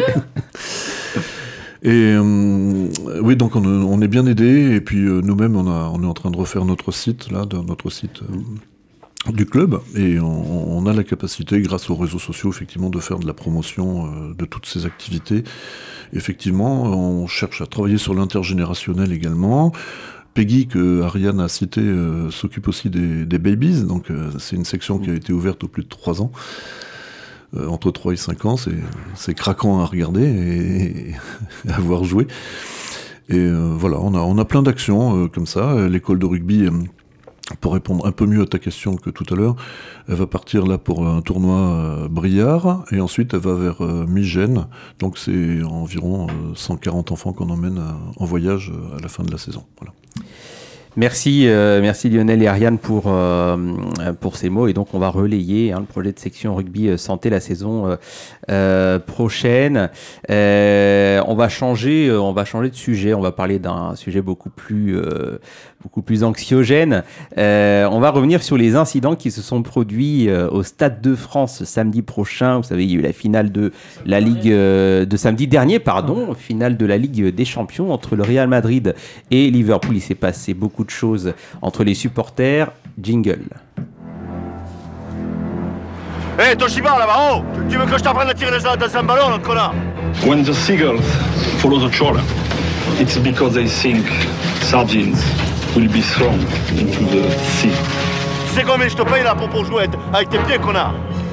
Et euh, oui, donc on, on est bien aidé. Et puis euh, nous-mêmes, on, a, on est en train de refaire notre site, là, de, notre site euh, du club. Et on, on a la capacité, grâce aux réseaux sociaux, effectivement, de faire de la promotion euh, de toutes ces activités. Effectivement, on cherche à travailler sur l'intergénérationnel également. Peggy, que Ariane a cité, euh, s'occupe aussi des, des babies, donc euh, c'est une section qui a été ouverte au plus de trois ans. Euh, entre trois et cinq ans, c'est, c'est craquant à regarder et, et à voir jouer. Et euh, voilà, on a, on a plein d'actions euh, comme ça. L'école de rugby, euh, pour répondre un peu mieux à ta question que tout à l'heure, elle va partir là pour un tournoi euh, Briard, et ensuite elle va vers euh, Migène, donc c'est environ euh, cent quarante enfants qu'on emmène à, en voyage à la fin de la saison. Voilà. Merci, euh, merci Lionel et Ariane pour, euh, pour ces mots. Et donc, on va relayer hein, le projet de section rugby santé la saison euh, euh, prochaine. Euh, on va changer, on va changer de sujet. On va parler d'un sujet beaucoup plus, euh, beaucoup plus anxiogène. Euh, on va revenir sur les incidents qui se sont produits euh, au Stade de France samedi prochain. Vous savez, il y a eu la finale de la Ligue euh, de samedi dernier, pardon, finale de la Ligue des Champions entre le Real Madrid et Liverpool. Il s'est passé beaucoup de choses entre les supporters. Jingle. Hé, hey, Toshiba, là-bas, oh, tu veux que je t'apprenne à tirer dans un ballon, là, connard? When the seagulls follow the trawler, it's because they think sardines will be thrown into the sea. Tu sais combien je te paye là pour, pour jouer avec tes pieds, connard?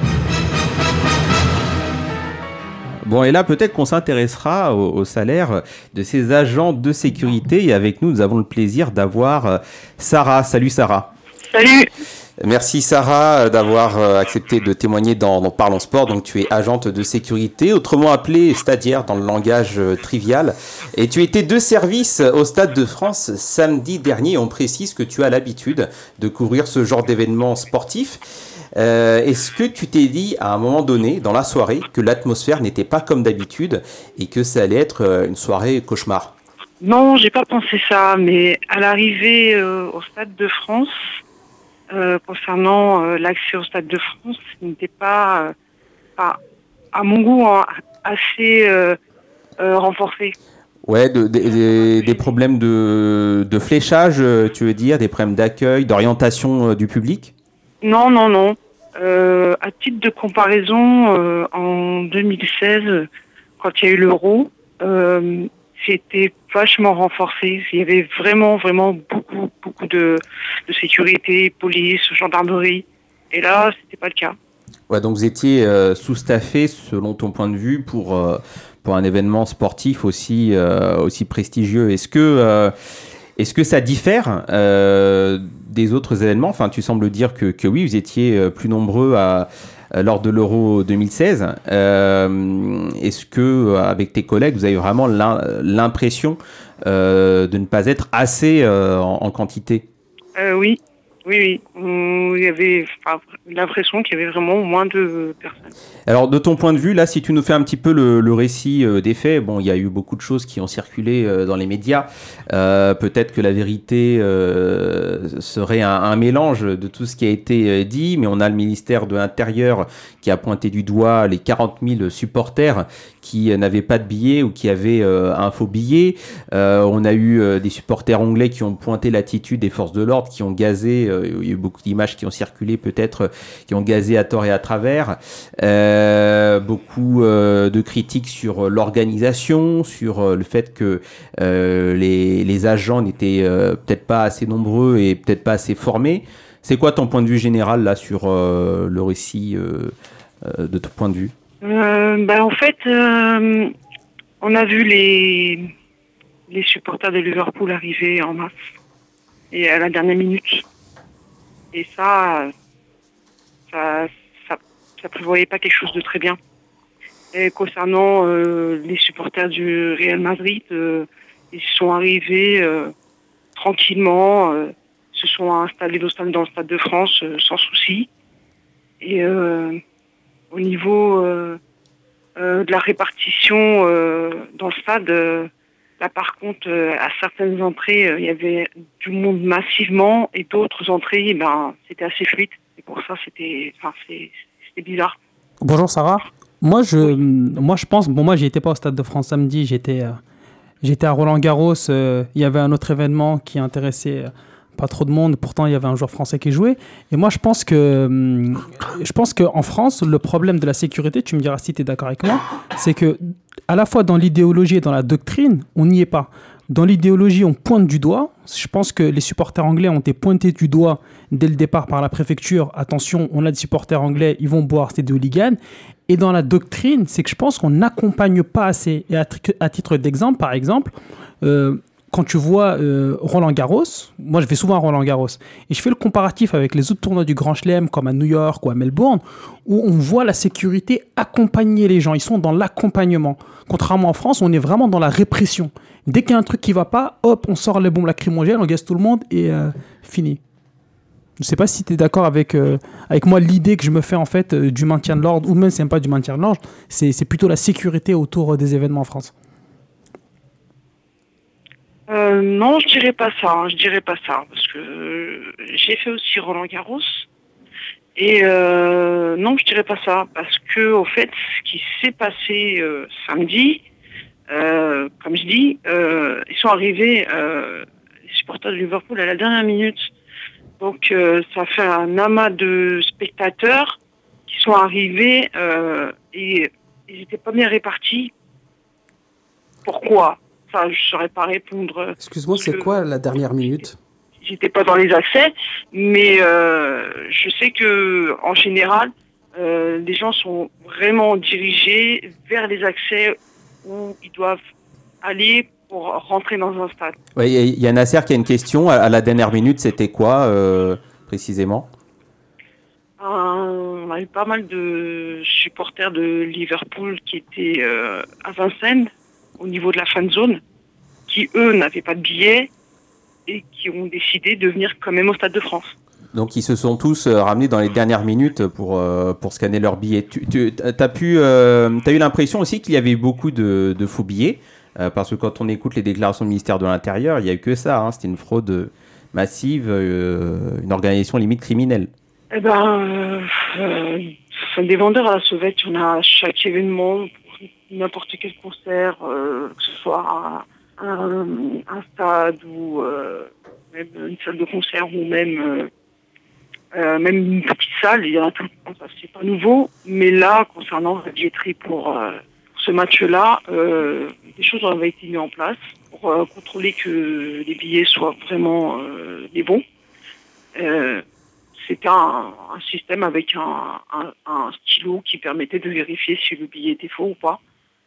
Bon, et là, peut-être qu'on s'intéressera au, au salaire de ces agents de sécurité. Et avec nous, nous avons le plaisir d'avoir Sarah. Salut Sarah. Salut. Merci Sarah d'avoir accepté de témoigner dans, dans Parlons Sport. Donc tu es agente de sécurité, autrement appelée stadiaire dans le langage trivial. Et tu étais de service au Stade de France samedi dernier. On précise que tu as l'habitude de couvrir ce genre d'événements sportifs. Euh, est-ce que tu t'es dit à un moment donné dans la soirée que l'atmosphère n'était pas comme d'habitude et que ça allait être une soirée cauchemar? Non, j'ai pas pensé ça, mais à l'arrivée euh, au Stade de France, euh, concernant euh, l'accès au Stade de France, ce n'était pas, euh, pas à mon goût hein, assez euh, euh, renforcé. Ouais, de, de, de, des problèmes de, de fléchage, tu veux dire, des problèmes d'accueil, d'orientation euh, du public? Non, non, non. Euh, à titre de comparaison, euh, en deux mille seize, quand il y a eu l'Euro, euh, c'était vachement renforcé. Il y avait vraiment, vraiment beaucoup, beaucoup de, de sécurité, police, gendarmerie. Et là, c'était pas le cas. Ouais, donc vous étiez euh, sous-staffé, selon ton point de vue, pour, euh, pour un événement sportif aussi, euh, aussi prestigieux. Est-ce que, euh, est-ce que ça diffère euh, des autres événements ? Enfin, tu sembles dire que, que oui, vous étiez plus nombreux à, à, lors de l'Euro deux mille seize. Euh, est-ce que, avec tes collègues, vous avez vraiment l'impression euh, de ne pas être assez euh, en, en quantité ? euh, Oui. Oui, oui. Il y avait enfin, l'impression qu'il y avait vraiment moins de personnes. Alors, de ton point de vue, là, si tu nous fais un petit peu le, le récit euh, des faits, bon, il y a eu beaucoup de choses qui ont circulé euh, dans les médias. Euh, peut-être que la vérité euh, serait un, un mélange de tout ce qui a été euh, dit, mais on a le ministère de l'Intérieur qui a pointé du doigt les quarante mille supporters qui euh, n'avaient pas de billets ou qui avaient euh, un faux billet. Euh, on a eu euh, des supporters anglais qui ont pointé l'attitude des forces de l'ordre, qui ont gazé. Euh, il y a eu beaucoup d'images qui ont circulé, peut-être, qui ont gazé à tort et à travers. Euh, beaucoup euh, de critiques sur l'organisation, sur euh, le fait que euh, les, les agents n'étaient euh, peut-être pas assez nombreux et peut-être pas assez formés. C'est quoi ton point de vue général là sur euh, le récit euh, euh, de ton point de vue ? euh, bah, En fait, euh, on a vu les, les supporters de Liverpool arriver en masse et à la dernière minute. Et ça, ça, ça, ça prévoyait pas quelque chose de très bien. Et concernant euh, les supporters du Real Madrid, euh, ils sont arrivés euh, tranquillement, euh, se sont installés dans le Stade de France euh, sans souci. Et euh, au niveau euh, euh, de la répartition euh, dans le stade, euh, là par contre, euh, à certaines entrées, euh, il y avait du monde massivement et d'autres entrées, eh ben, c'était assez fluide. Et pour ça, c'était, enfin, c'est, c'était bizarre. Bonjour Sarah. Moi, je, oui. moi, je pense, bon, moi, j'y étais pas au Stade de France samedi, j'étais, euh, j'étais à Roland-Garros. Euh, il y avait un autre événement qui intéressait euh, pas trop de monde. Pourtant, il y avait un joueur français qui jouait. Et moi, je pense que, euh, je pense qu'en France, le problème de la sécurité, tu me diras si tu es d'accord avec moi, c'est que à la fois dans l'idéologie et dans la doctrine, on n'y est pas. Dans l'idéologie, on pointe du doigt. Je pense que les supporters anglais ont été pointés du doigt dès le départ par la préfecture. Attention, on a des supporters anglais, ils vont boire, c'est des hooligans. Et dans la doctrine, c'est que je pense qu'on n'accompagne pas assez. Et à, t- à titre d'exemple, par exemple, euh, quand tu vois euh, Roland-Garros, moi je vais souvent à Roland-Garros, et je fais le comparatif avec les autres tournois du Grand Chelem, comme à New York ou à Melbourne, où on voit la sécurité accompagner les gens. Ils sont dans l'accompagnement. Contrairement en France, on est vraiment dans la répression. Dès qu'il y a un truc qui ne va pas, hop, on sort les bombes lacrymogènes, on gaze tout le monde et euh, fini. Je ne sais pas si tu es d'accord avec, euh, avec moi, l'idée que je me fais en fait euh, du maintien de l'ordre, ou même si ce n'est pas du maintien de l'ordre, c'est, c'est plutôt la sécurité autour des événements en France. Euh, non, je dirais pas ça. Hein, je dirais pas ça parce que euh, j'ai fait aussi Roland-Garros et euh, non, je dirais pas ça parce que au fait, ce qui s'est passé euh, samedi, euh, comme je dis, euh, ils sont arrivés euh, les supporters de Liverpool à la dernière minute. Donc euh, ça fait un amas de spectateurs qui sont arrivés euh, et ils n'étaient pas bien répartis. Pourquoi ? Ça, je ne saurais pas répondre. Excuse-moi, c'est quoi la dernière minute ? J'étais pas dans les accès, mais euh, je sais que en général, euh, les gens sont vraiment dirigés vers les accès où ils doivent aller pour rentrer dans un stade. Oui, il y a Nasser qui a une question. À la dernière minute, c'était quoi euh, précisément ? euh, On a eu pas mal de supporters de Liverpool qui étaient euh, à Vincennes, au niveau de la fan zone, qui eux n'avaient pas de billets et qui ont décidé de venir quand même au Stade de France. Donc ils se sont tous euh, ramenés dans les dernières minutes pour, euh, pour scanner leurs billets. Tu, tu as pu, euh, t'as eu l'impression aussi qu'il y avait eu beaucoup de, de faux billets, euh, parce que quand on écoute les déclarations du ministère de l'Intérieur, il n'y a eu que ça, hein, c'était une fraude massive, euh, une organisation limite criminelle. Eh ben, euh, euh, des vendeurs à la sauvette, il y en a à chaque événement, n'importe quel concert, euh, que ce soit un, un, un stade ou euh, même une salle de concert ou même euh, euh, même une petite salle, il y en a tout le temps, ça c'est pas nouveau. Mais là, concernant la billetterie pour, euh, pour ce match-là, euh, des choses avaient été mises en place pour euh, contrôler que les billets soient vraiment euh, les bons. Euh, C'était un, un système avec un, un, un stylo qui permettait de vérifier si le billet était faux ou pas.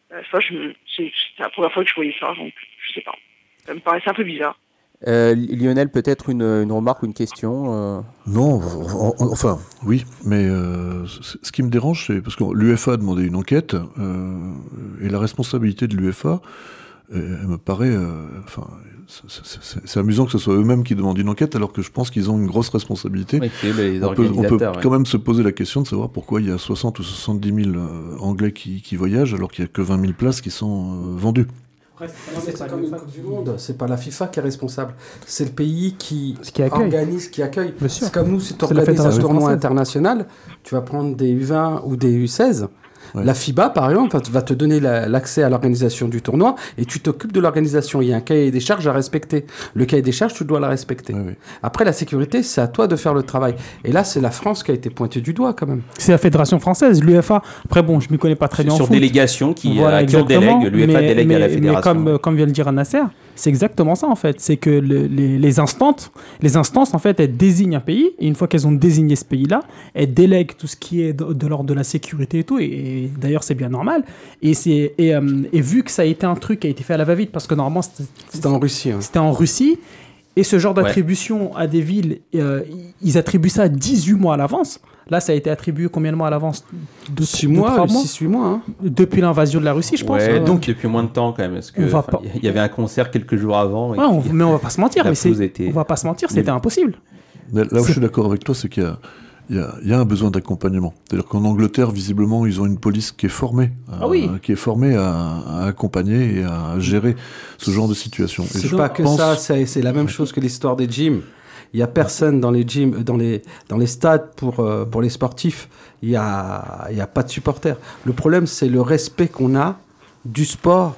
Ça, je, c'est, c'est la première fois que je voyais ça, donc je sais pas. Ça me paraissait un peu bizarre. Euh, Lionel, peut-être une, une remarque ou une question euh... Non, en, en, enfin, oui, mais euh, ce qui me dérange, c'est parce que l'U F A a demandé une enquête, euh, et la responsabilité de l'U F A, euh, elle me paraît... Euh, enfin, c'est, c'est, c'est amusant que ce soit eux-mêmes qui demandent une enquête, alors que je pense qu'ils ont une grosse responsabilité. Oui, c'est les on peut, on peut ouais. quand même se poser la question de savoir pourquoi il y a soixante ou soixante-dix mille euh, Anglais qui, qui voyagent, alors qu'il n'y a que vingt mille places qui sont euh, vendues. Après, c'est, c'est, c'est comme une Coupe du Monde, c'est pas la FIFA qui est responsable, c'est le pays qui, qui organise, qui accueille. C'est comme nous, si tu organises un tournoi international, tu vas prendre des U vingt ou des U seize. Ouais. La FIBA, par exemple, va te donner la, l'accès à l'organisation du tournoi et tu t'occupes de l'organisation. Il y a un cahier des charges à respecter. Le cahier des charges, tu dois le respecter. Oui, oui. Après, la sécurité, c'est à toi de faire le travail. Et là, c'est la France qui a été pointée du doigt, quand même. C'est la Fédération française, l'U F A. Après, bon, je ne m'y connais pas très bien en foot. Sur délégation qui, voilà, euh, qui en délègue, l'U F A mais, délègue mais, à la Fédération. Mais comme, comme vient de le dire Nasser, c'est exactement ça, en fait. C'est que le, les, les, instances, les instances, en fait, elles désignent un pays. Et une fois qu'elles ont désigné ce pays-là, elles délèguent tout ce qui est de, de l'ordre de la sécurité et tout. Et, et d'ailleurs, c'est bien normal. Et, c'est, et, euh, et vu que ça a été un truc qui a été fait à la va-vite, parce que normalement, c'était, c'était en Russie. Hein. C'était en Russie. Et ce genre d'attribution ouais. à des villes, euh, ils attribuent ça dix-huit mois à l'avance. Là, ça a été attribué combien de mois à l'avance? six mois, six huit mois. Hein. Depuis l'invasion de la Russie, je pense. Ouais, hein. donc depuis moins de temps quand même. Parce que pas... il y avait un concert quelques jours avant. Ouais, on, mais on va pas se mentir. Mais c'est... était... On va pas se mentir, c'était mais... impossible. Là où c'est... je suis d'accord avec toi, c'est qu'il y a, il y a, il y a un besoin d'accompagnement. C'est-à-dire qu'en Angleterre, visiblement, ils ont une police qui est formée, à, ah oui. qui est formée à, à accompagner et à gérer ce genre de situation. C'est et je pas que pense... ça, c'est, c'est la même chose que l'histoire des gyms. Il n'y a personne dans les gyms, dans les, dans les stades pour, euh, pour les sportifs. Il n'y a, il y a pas de supporters. Le problème, c'est le respect qu'on a du sport.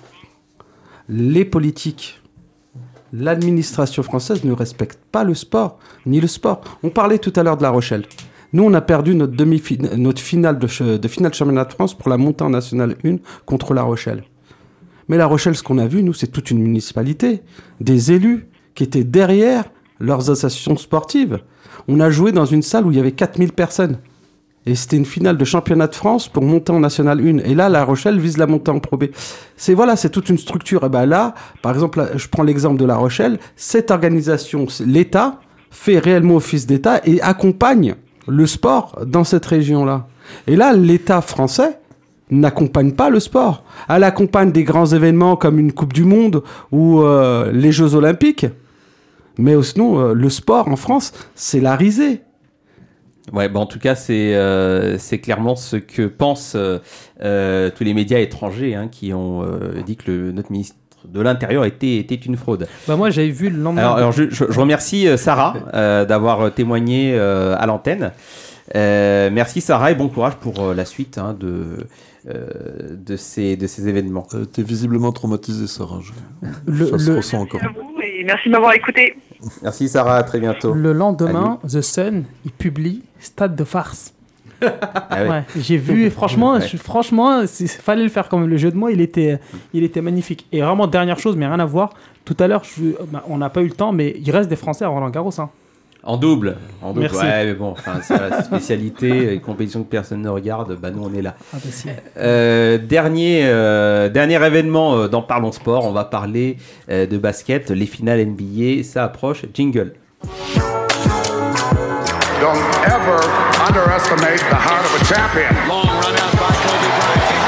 Les politiques, l'administration française ne respecte pas le sport, ni le sport. On parlait tout à l'heure de La Rochelle. Nous, on a perdu notre, demi-fin- notre finale de, de finale de championnat de France pour la montée en Nationale un contre La Rochelle. Mais La Rochelle, ce qu'on a vu, nous, c'est toute une municipalité, des élus qui étaient derrière leurs associations sportives. On a joué dans une salle où il y avait quatre mille personnes. Et c'était une finale de championnat de France pour monter en National un. Et là, La Rochelle vise la montée en Pro B. C'est, voilà, c'est toute une structure. Et ben là, par exemple, là, je prends l'exemple de La Rochelle. Cette organisation, l'État, fait réellement office d'État et accompagne le sport dans cette région-là. Et là, l'État français n'accompagne pas le sport. Elle accompagne des grands événements comme une Coupe du Monde ou euh, les Jeux Olympiques. Mais sinon, euh, le sport en France, c'est la risée. Ouais, bah en tout cas, c'est, euh, c'est clairement ce que pensent euh, euh, tous les médias étrangers hein, qui ont euh, dit que le, notre ministre de l'Intérieur était, était une fraude. Bah moi, j'avais vu le lendemain. Alors, alors je, je, je remercie Sarah euh, d'avoir témoigné euh, à l'antenne. Euh, merci Sarah et bon courage pour euh, la suite hein, de, euh, de, ces, de ces événements. Euh, t'es visiblement traumatisée, Sarah. Je... Le, Ça se le... ressent encore. Merci à vous et merci de m'avoir écouté. Merci Sarah, à très bientôt. Le lendemain, Allez. The Sun, il publie Stade de farce. Ah ouais. Ouais, j'ai vu et franchement, ouais. je, franchement, il fallait le faire comme le jeu de mots, il était, il était magnifique. Et vraiment, dernière chose, mais rien à voir, tout à l'heure, je, bah, on n'a pas eu le temps, mais il reste des Français à Roland-Garros. Hein. En double, en double. Merci. Ouais, mais bon, enfin, c'est la spécialité, une compétition que personne ne regarde, bah nous on est là. Ah bah si. euh, dernier, euh, dernier événement euh, dans Parlons Sport, on va parler euh, de basket, les finales N B A, ça approche, jingle. Don't ever underestimate the heart of a champion. Long run out by Kobe Bryant.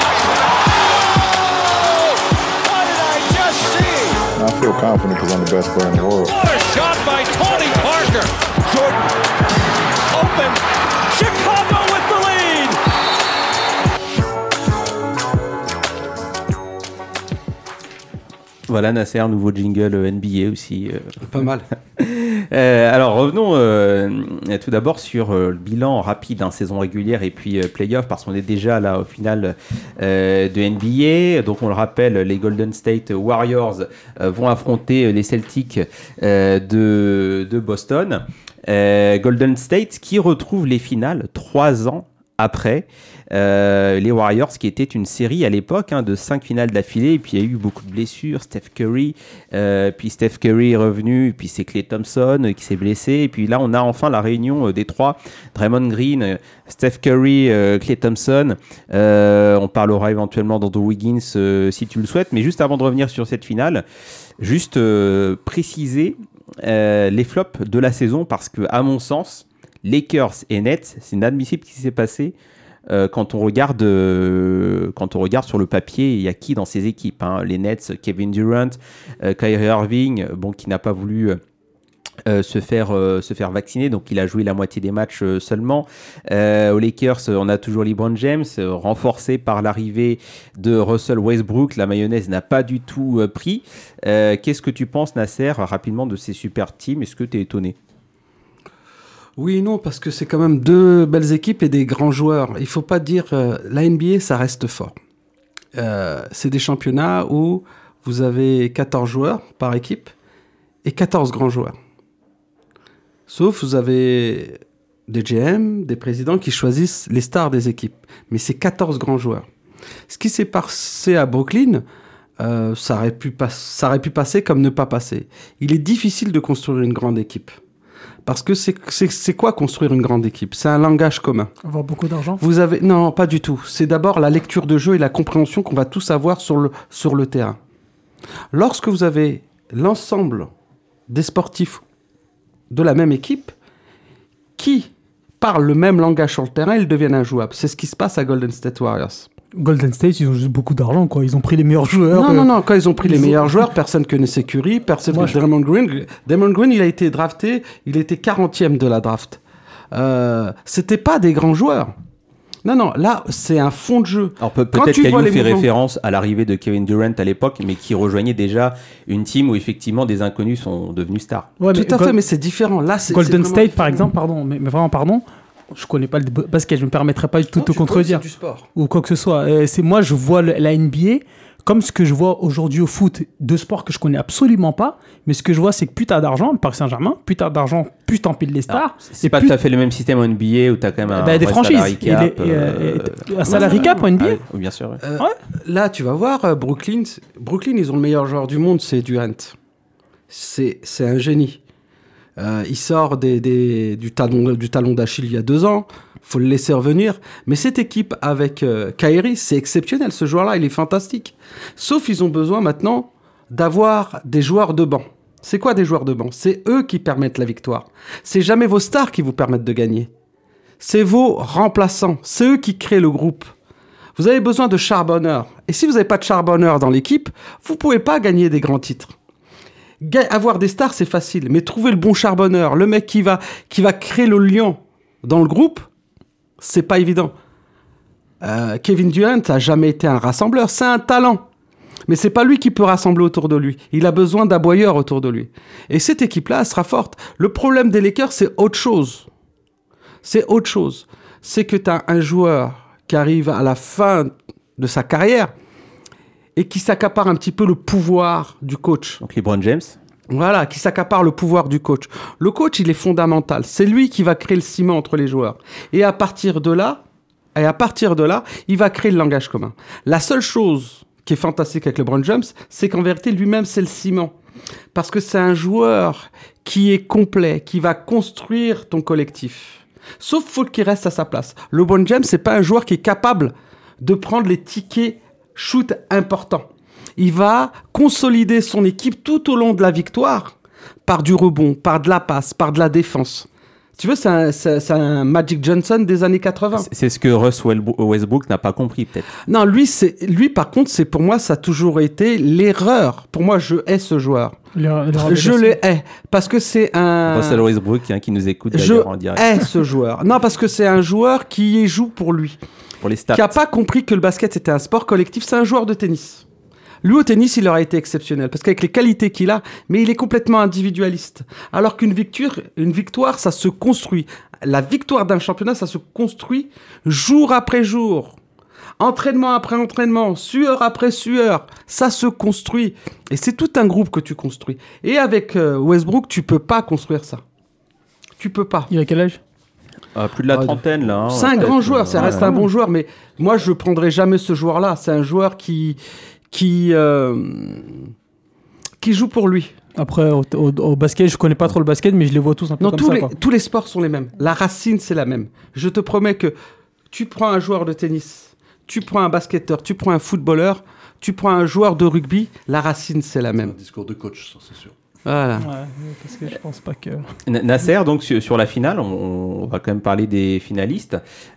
Oh, what did I just see? I feel confident because I'm the best player in the world. What a shot by Tony Parker. Jordan open. Chicago with the lead. Voilà Nasser, nouveau jingle N B A aussi. Euh. Pas mal. euh, alors revenons euh, tout d'abord sur euh, le bilan rapide, hein, saison régulière et puis euh, play-off, parce qu'on est déjà là au final euh, de N B A. Donc on le rappelle, les Golden State Warriors euh, vont affronter les Celtics euh, de, de Boston. Euh, Golden State qui retrouve les finales trois ans après euh, les Warriors, qui était une série à l'époque hein, de cinq finales d'affilée. Et puis il y a eu beaucoup de blessures. Steph Curry, euh, puis Steph Curry est revenu, et puis c'est Klay Thompson qui s'est blessé. Et puis là, on a enfin la réunion euh, des trois. Draymond Green, euh, Steph Curry, euh, Klay Thompson. Euh, on parlera éventuellement d'Andrew Wiggins euh, si tu le souhaites. Mais juste avant de revenir sur cette finale, juste euh, préciser euh, les flops de la saison, parce que à mon sens, Lakers et Nets, c'est inadmissible ce qui s'est passé. Euh, quand on regarde, euh, quand on regarde sur le papier, il y a qui dans ces équipes hein, les Nets, Kevin Durant, euh, Kyrie Irving, bon, qui n'a pas voulu euh, se faire euh, se faire vacciner, donc il a joué la moitié des matchs euh, seulement. Euh, aux Lakers, on a toujours LeBron James, euh, renforcé par l'arrivée de Russell Westbrook. La mayonnaise n'a pas du tout euh, pris. Euh, qu'est-ce que tu penses, Nasser, rapidement, de ces super teams? Est-ce que tu es étonné? Oui et non, parce que c'est quand même deux belles équipes et des grands joueurs. Il ne faut pas dire... Euh, la N B A, ça reste fort. Euh, c'est des championnats où vous avez quatorze joueurs par équipe et quatorze grands joueurs. Sauf vous avez des G M, des présidents qui choisissent les stars des équipes. Mais c'est quatorze grands joueurs. Ce qui s'est passé à Brooklyn, euh, ça aurait pu pas, ça aurait pu passer comme ne pas passer. Il est difficile de construire une grande équipe. Parce que c'est, c'est, c'est quoi construire une grande équipe? C'est un langage commun. Avoir beaucoup d'argent? Vous avez... Non, pas du tout. C'est d'abord la lecture de jeu et la compréhension qu'on va tous avoir sur le, sur le terrain. Lorsque vous avez l'ensemble des sportifs de la même équipe qui parlent le même langage sur le terrain, ils deviennent injouables. C'est ce qui se passe à Golden State Warriors. Golden State, ils ont juste beaucoup d'argent, quoi. Ils ont pris les meilleurs joueurs. Non, euh... non, non. Quand ils ont pris ils les meilleurs ont... joueurs, personne ne connaissait Curry, personne ne connaissait Draymond Green. Draymond Green, il a été drafté, il était quarantième de la draft. Euh, c'était pas des grands joueurs. Non, non, là, c'est un fond de jeu. Alors peut- peut-être qu'Aliou fait mouvements... référence à l'arrivée de Kevin Durant à l'époque, mais qui rejoignait déjà une team où effectivement des inconnus sont devenus stars. Ouais, Tout à Go- fait, mais c'est différent. Là, c'est, Golden c'est State, différent. Par exemple, pardon, mais, mais vraiment, pardon. Je connais pas le basket, je me permettrai pas de tout te contredire du sport. ou quoi que ce soit. Euh, c'est moi, je vois le, la N B A comme ce que je vois aujourd'hui au foot, deux sports que je connais absolument pas. Mais ce que je vois, c'est que plus t'as d'argent, le Paris Saint-Germain, plus t'as d'argent, plus t'empiles les stars. Alors, c'est et pas plus... tout à fait le même système en N B A où t'as quand même un, bah, des franchises, salary cap. Et les, et, euh, et, un salary euh, cap en N B A. Ah, oui, bien sûr. Ouais. Euh, ouais. Là, tu vas voir euh, Brooklyn. Brooklyn, ils ont le meilleur joueur du monde, c'est Durant. C'est, c'est un génie. Euh, il sort des, des, du, talon, du talon d'Achille il y a deux ans. Il faut le laisser revenir. Mais cette équipe avec euh, Kyrie, c'est exceptionnel. Ce joueur-là, il est fantastique. Sauf qu'ils ont besoin maintenant d'avoir des joueurs de banc. C'est quoi des joueurs de banc? C'est eux qui permettent la victoire. C'est jamais vos stars qui vous permettent de gagner. C'est vos remplaçants. C'est eux qui créent le groupe. Vous avez besoin de charbonneurs. Et si vous n'avez pas de charbonneurs dans l'équipe, vous ne pouvez pas gagner des grands titres. Ga- avoir des stars, c'est facile. Mais trouver le bon charbonneur, le mec qui va, qui va créer le lien dans le groupe, c'est pas évident. Euh, Kevin Durant n'a jamais été un rassembleur. C'est un talent. Mais c'est pas lui qui peut rassembler autour de lui. Il a besoin d'aboyeurs autour de lui. Et cette équipe-là, elle sera forte. Le problème des Lakers, c'est autre chose. C'est autre chose. C'est que tu as un joueur qui arrive à la fin de sa carrière et qui s'accapare un petit peu le pouvoir du coach. Donc LeBron James. Voilà, qui s'accapare le pouvoir du coach. Le coach, il est fondamental. C'est lui qui va créer le ciment entre les joueurs. Et à partir de là, et à partir de là, il va créer le langage commun. La seule chose qui est fantastique avec LeBron James, c'est qu'en vérité, lui-même, c'est le ciment. Parce que c'est un joueur qui est complet, qui va construire ton collectif. Sauf faut qu'il reste à sa place. LeBron James, c'est pas un joueur qui est capable de prendre les tickets shoot importants. Il va consolider son équipe tout au long de la victoire par du rebond, par de la passe, par de la défense. Tu veux, c'est un, c'est, c'est un Magic Johnson des années quatre-vingts. C'est, c'est ce que Russ Westbrook n'a pas compris, peut-être. Non, lui, c'est, lui par contre, c'est, pour moi, ça a toujours été l'erreur. Pour moi, je hais ce joueur. L'erreur, l'erreur je le hais. Parce que c'est un... Russell Westbrook, hein, qui nous écoute je d'ailleurs en direct. Je hais ce joueur. Non, parce que c'est un joueur qui joue pour lui. Pour les stats. Qui n'a pas compris que le basket, c'était un sport collectif. C'est un joueur de tennis. Lui, au tennis, il aurait été exceptionnel, parce qu'avec les qualités qu'il a, mais il est complètement individualiste. Alors qu'une victoire, une victoire, ça se construit. La victoire d'un championnat, ça se construit jour après jour. Entraînement après entraînement, sueur après sueur, ça se construit. Et c'est tout un groupe que tu construis. Et avec euh, Westbrook, tu peux pas construire ça. Tu peux pas. Il a quel âge ? Ah, plus de la trentaine, là. Hein, c'est un grand joueur, ça ouais, reste ouais. un bon joueur, mais moi, je ne prendrai jamais ce joueur-là. C'est un joueur qui, qui, euh, qui joue pour lui. Après, au, au, au basket, je ne connais pas trop le basket, mais je les vois tous un peu non, comme tous ça. Les, quoi. Tous les sports sont les mêmes. La racine, c'est la même. Je te promets que tu prends un joueur de tennis, tu prends un basketteur, tu prends un footballeur, tu prends un joueur de rugby, la racine, c'est la même. C'est un discours de coach, ça, c'est sûr. Voilà. Ouais, parce que je pense pas que... Nasser, donc sur, sur la finale, on, on va quand même parler des finalistes.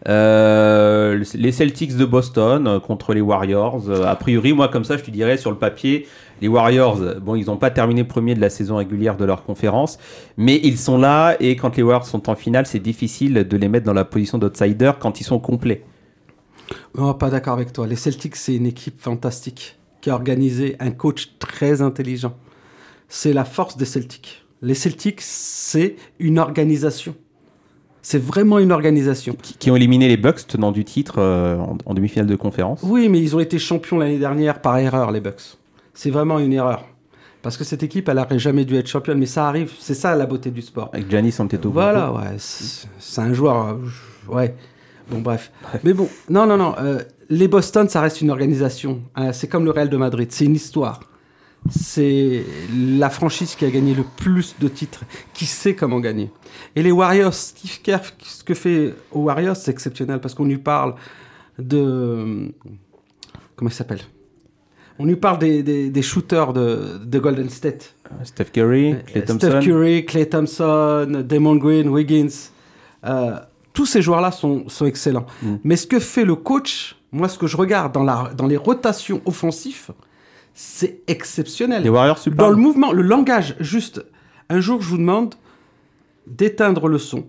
Euh, les Celtics de Boston contre les Warriors. A priori, moi comme ça, je te dirais sur le papier, les Warriors, bon, ils n'ont pas terminé premier de la saison régulière de leur conférence, mais ils sont là et quand les Warriors sont en finale, c'est difficile de les mettre dans la position d'outsider quand ils sont complets. Non, pas d'accord avec toi. Les Celtics, c'est une équipe fantastique qui a organisé un coach très intelligent. C'est la force des Celtics. Les Celtics, c'est une organisation. C'est vraiment une organisation. Qui, qui ont éliminé les Bucks, tenant du titre euh, en, en demi-finale de conférence. Oui, mais ils ont été champions l'année dernière par erreur, les Bucks. C'est vraiment une erreur. Parce que cette équipe, elle n'aurait jamais dû être championne, mais ça arrive. C'est ça la beauté du sport. Avec Giannis Antetokounmpo. Voilà, ouais. C'est, c'est un joueur... Euh, ouais. Bon, bref. Mais bon, non, non, non. Euh, les Boston, ça reste une organisation. Euh, c'est comme le Real de Madrid. C'est une histoire. C'est la franchise qui a gagné le plus de titres, qui sait comment gagner. Et les Warriors, Steve Kerr, ce que fait aux Warriors, c'est exceptionnel parce qu'on lui parle de... Comment il s'appelle ? On lui parle des, des, des shooters de, de Golden State. Steph Curry, Klay Thompson. Steph Curry, Klay Thompson, Draymond Green, Wiggins. Euh, tous ces joueurs-là sont, sont excellents. Mm. Mais ce que fait le coach, moi, ce que je regarde dans, la, dans les rotations offensives, c'est exceptionnel. Les Warriors, tu dans parles. le mouvement, le langage, juste, un jour, je vous demande d'éteindre le son,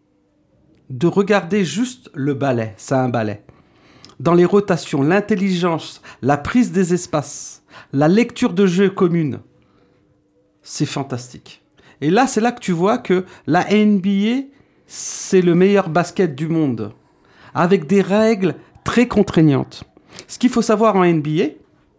de regarder juste le balai, c'est un balai. Dans les rotations, l'intelligence, la prise des espaces, la lecture de jeu commune, c'est fantastique. Et là, c'est là que tu vois que la N B A, c'est le meilleur basket du monde, avec des règles très contraignantes. Ce qu'il faut savoir en N B A,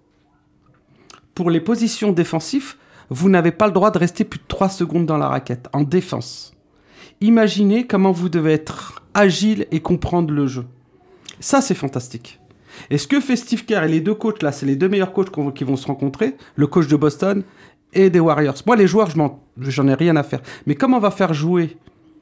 pour les positions défensives, vous n'avez pas le droit de rester plus de trois secondes dans la raquette, en défense. Imaginez comment vous devez être agile et comprendre le jeu. Ça, c'est fantastique. Et ce que fait Steve Kerr et les deux coachs, là, c'est les deux meilleurs coachs qui vont se rencontrer, le coach de Boston et des Warriors. Moi, les joueurs, je m'en, j'en ai rien à faire. Mais comment on va faire jouer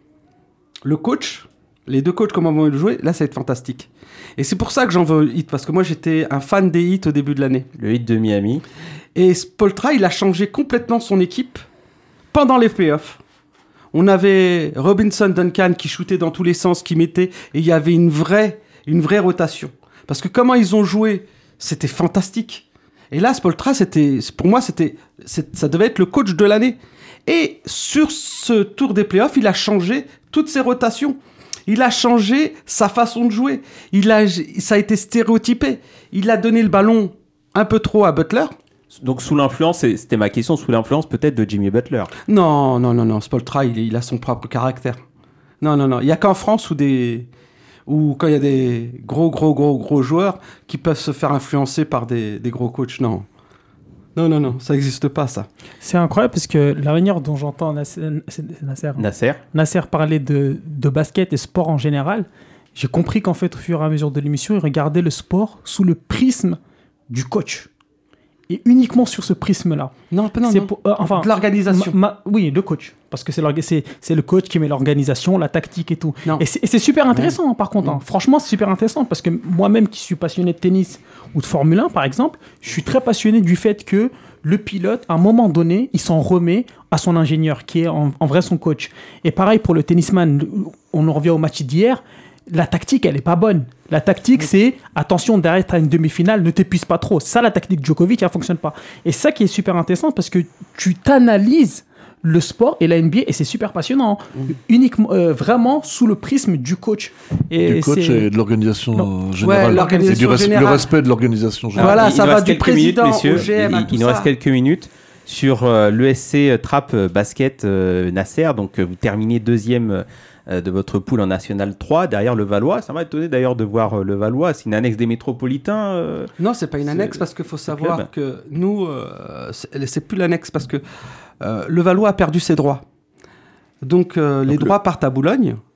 le coach, les deux coachs, comment vont le jouer, là, ça va être fantastique. Et c'est pour ça que j'en veux au Heat, parce que moi, j'étais un fan des Heat au début de l'année. Le Heat de Miami. Et Spoelstra, il a changé complètement son équipe pendant les playoffs. On avait Robinson Duncan qui shootait dans tous les sens, qui mettait, et il y avait une vraie, une vraie rotation. Parce que comment ils ont joué, c'était fantastique. Et là, Spoelstra, c'était, pour moi, c'était, c'est, ça devait être le coach de l'année. Et sur ce tour des playoffs, il a changé toutes ses rotations. Il a changé sa façon de jouer. Il a, ça a été stéréotypé. Il a donné le ballon un peu trop à Butler. Donc sous l'influence, c'était ma question, sous l'influence peut-être de Jimmy Butler. Non, non, non, non. Spoelstra, il, il a son propre caractère. Non, non, non. Il n'y a qu'en France où des... ou quand il y a des gros, gros, gros, gros joueurs qui peuvent se faire influencer par des, des gros coachs. Non. Non, non, non, ça n'existe pas, ça. C'est incroyable parce que la manière dont j'entends Nasser, Nasser, Nasser. Nasser parler de, de basket et sport en général, j'ai compris qu'en fait, au fur et à mesure de l'émission, il regardait le sport sous le prisme du coach. Et uniquement sur ce prisme-là. Non, non, c'est non. Pour, euh, enfin, de l'organisation. Ma, ma, oui, le coach. Parce que c'est, c'est, c'est le coach qui met l'organisation, la tactique et tout. Non. Et, c'est, et c'est super intéressant, ouais. par contre. Ouais. Hein. Franchement, c'est super intéressant. Parce que moi-même, qui suis passionné de tennis ou de Formule un, par exemple, je suis très passionné du fait que le pilote, à un moment donné, il s'en remet à son ingénieur, qui est en, en vrai son coach. Et pareil pour le tennisman, on en revient au match d'hier, la tactique, elle n'est pas bonne. La tactique, oui. c'est attention, derrière, tu as une demi-finale, ne t'épuise pas trop. Ça, la tactique Djokovic, elle ne fonctionne pas. Et ça qui est super intéressant, parce que tu t'analyses le sport et la N B A, et c'est super passionnant. Mmh. Uniquement, euh, vraiment sous le prisme du coach. Et du coach c'est... et de l'organisation non. générale. Ouais, l'organisation et du res- générale. le respect de l'organisation générale. Voilà, il ça va du président minutes, au G M il, à il, tout il ça. nous reste quelques minutes sur euh, l'E S C Trap Basket euh, Nasser. Donc, euh, vous terminez deuxième euh, de votre poule en National trois, derrière le Valois. Ça m'a étonné d'ailleurs de voir euh, le Valois. C'est une annexe des Métropolitains euh, Non, c'est pas une annexe parce qu'il faut savoir club. que nous, euh, c'est, c'est plus l'annexe parce que euh, le Valois a perdu ses droits. Donc, euh, les Donc droits le... partent à Boulogne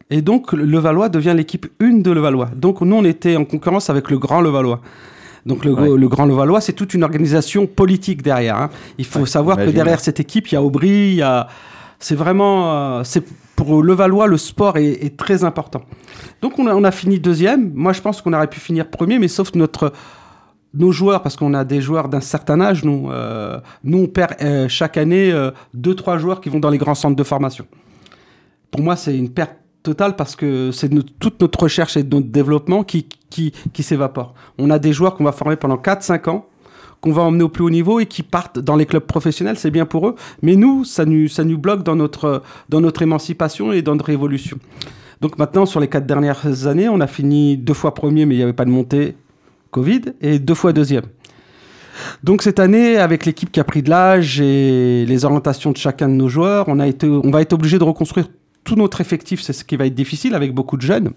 Et donc, Levallois devient l'équipe une de Levallois. Donc, nous, on était en concurrence avec le Grand Levallois. Donc, le, ouais. le Grand Levallois, c'est toute une organisation politique derrière. Hein. Il faut ouais, savoir imagine. que derrière cette équipe, il y a Aubry, il y a... C'est vraiment... Euh, c'est... Pour Levallois, le sport est, est très important. Donc, on a, on a fini deuxième. Moi, je pense qu'on aurait pu finir premier, mais sauf notre... Nos joueurs, parce qu'on a des joueurs d'un certain âge, nous, euh, nous on perd euh, chaque année euh, deux, trois joueurs qui vont dans les grands centres de formation. Pour moi, c'est une perte totale parce que c'est notre, toute notre recherche et notre développement qui, qui, qui s'évapore. On a des joueurs qu'on va former pendant quatre cinq ans, qu'on va emmener au plus haut niveau et qui partent dans les clubs professionnels, c'est bien pour eux. Mais nous, ça nous, ça nous bloque dans notre, dans notre émancipation et dans notre évolution. Donc maintenant, sur les quatre dernières années, on a fini deux fois premier, mais il n'y avait pas de montée Covid, et deux fois deuxième. Donc cette année, avec l'équipe qui a pris de l'âge et les orientations de chacun de nos joueurs, on, a été, on va être obligé de reconstruire tout notre effectif, c'est ce qui va être difficile avec beaucoup de jeunes.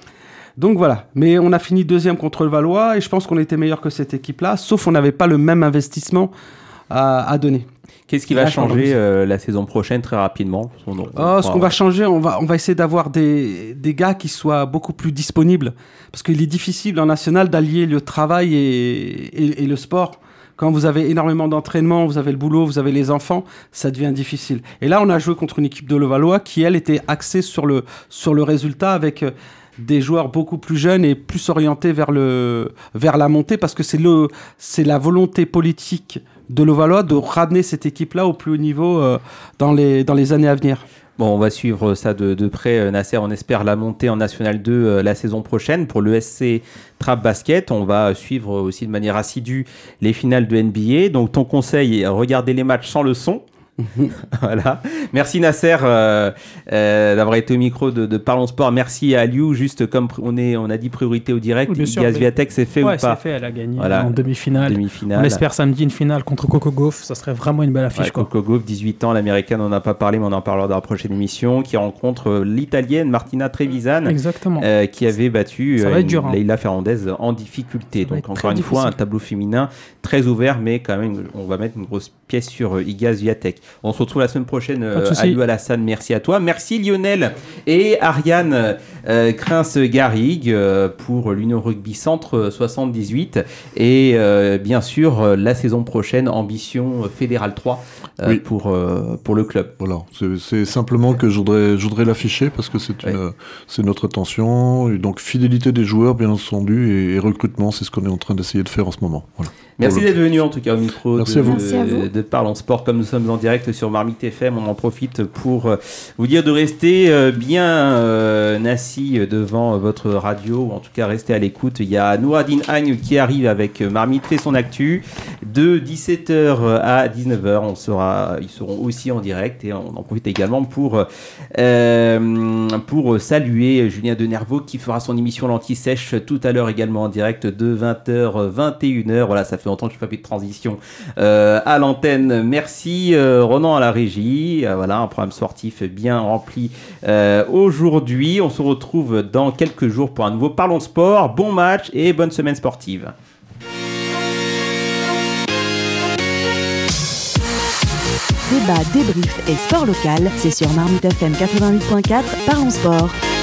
Donc voilà, mais on a fini deuxième contre le Valois et je pense qu'on était meilleur que cette équipe-là, sauf qu'on n'avait pas le même investissement à, à donner. Qu'est-ce qui va changer euh, la saison prochaine très rapidement? on, on, oh, Ce qu'on va changer, on va, on va essayer d'avoir des, des gars qui soient beaucoup plus disponibles. Parce qu'il est difficile en national d'allier le travail et, et, et le sport. Quand vous avez énormément d'entraînement, vous avez le boulot, vous avez les enfants, ça devient difficile. Et là, on a joué contre une équipe de Levallois qui, elle, était axée sur le, sur le résultat avec des joueurs beaucoup plus jeunes et plus orientés vers, le, vers la montée parce que c'est, le, c'est la volonté politique de Levallois de ramener cette équipe-là au plus haut niveau euh, dans, les, dans les années à venir. Bon, on va suivre ça de, de près, Nasser. On espère la montée en National deux euh, la saison prochaine. Pour le S C Trap Basket, on va suivre aussi de manière assidue les finales de N B A. Donc, ton conseil, regardez les matchs sans le son. Voilà. Merci Nasser euh, euh, d'avoir été au micro de, de Parlons Sport. Merci à Aliou. Juste comme on, est, on a dit priorité au direct, oui, Igaz Viatek, c'est fait ouais, ou pas? C'est fait, elle a gagné voilà. en demi-finale. demi-finale. On espère samedi une finale contre Coco Gauff. Ça serait vraiment une belle affiche. Ouais, quoi. Coco Gauff, dix-huit ans, l'américaine, on n'en a pas parlé, mais on en parlera dans la prochaine émission, qui rencontre l'italienne Martina Trevisan. Exactement. Euh, qui avait battu ça euh, va être dur, hein. Leila Fernandez en difficulté. Ça Donc encore une difficile. fois, un tableau féminin très ouvert, mais quand même, on va mettre une grosse pièce sur euh, Igaz Viatek. On se retrouve la semaine prochaine. Euh, Aliou Alassane, merci à toi. Merci Lionel et Ariane euh, Crins-Garrigue euh, pour l'Union Rugby Centre soixante-dix-huit. Et euh, bien sûr, euh, la saison prochaine, ambition Fédéral trois euh, oui. pour, euh, pour le club. Voilà, c'est, c'est simplement que je voudrais, je voudrais l'afficher parce que c'est, une, ouais. c'est notre intention. Et donc, fidélité des joueurs, bien entendu, et, et recrutement, c'est ce qu'on est en train d'essayer de faire en ce moment. Voilà. Merci d'être venu en tout cas au micro Merci de, à vous. Merci à vous. de Parlons Sport. Comme nous sommes en direct sur Marmite F M, on en profite pour vous dire de rester bien euh, assis devant votre radio, ou en tout cas rester à l'écoute. Il y a Nouradine Agne qui arrive avec Marmite fait son actu de dix-sept heures à dix-neuf heures. On sera, ils seront aussi en direct et on en profite également pour, euh, pour saluer Julien Denervaux qui fera son émission L'Anti-Sèche tout à l'heure également en direct de vingt heures vingt et une heures. Voilà, ça fait longtemps que je n'ai pas fait de transition euh, à l'antenne. Merci euh, Ronan à la régie. Euh, voilà, un programme sportif bien rempli euh, aujourd'hui. On se retrouve dans quelques jours pour un nouveau Parlons Sport. Bon match et bonne semaine sportive. Débat, débrief et sport local, c'est sur Marmite F M quatre-vingt-huit point quatre, Parlons Sport.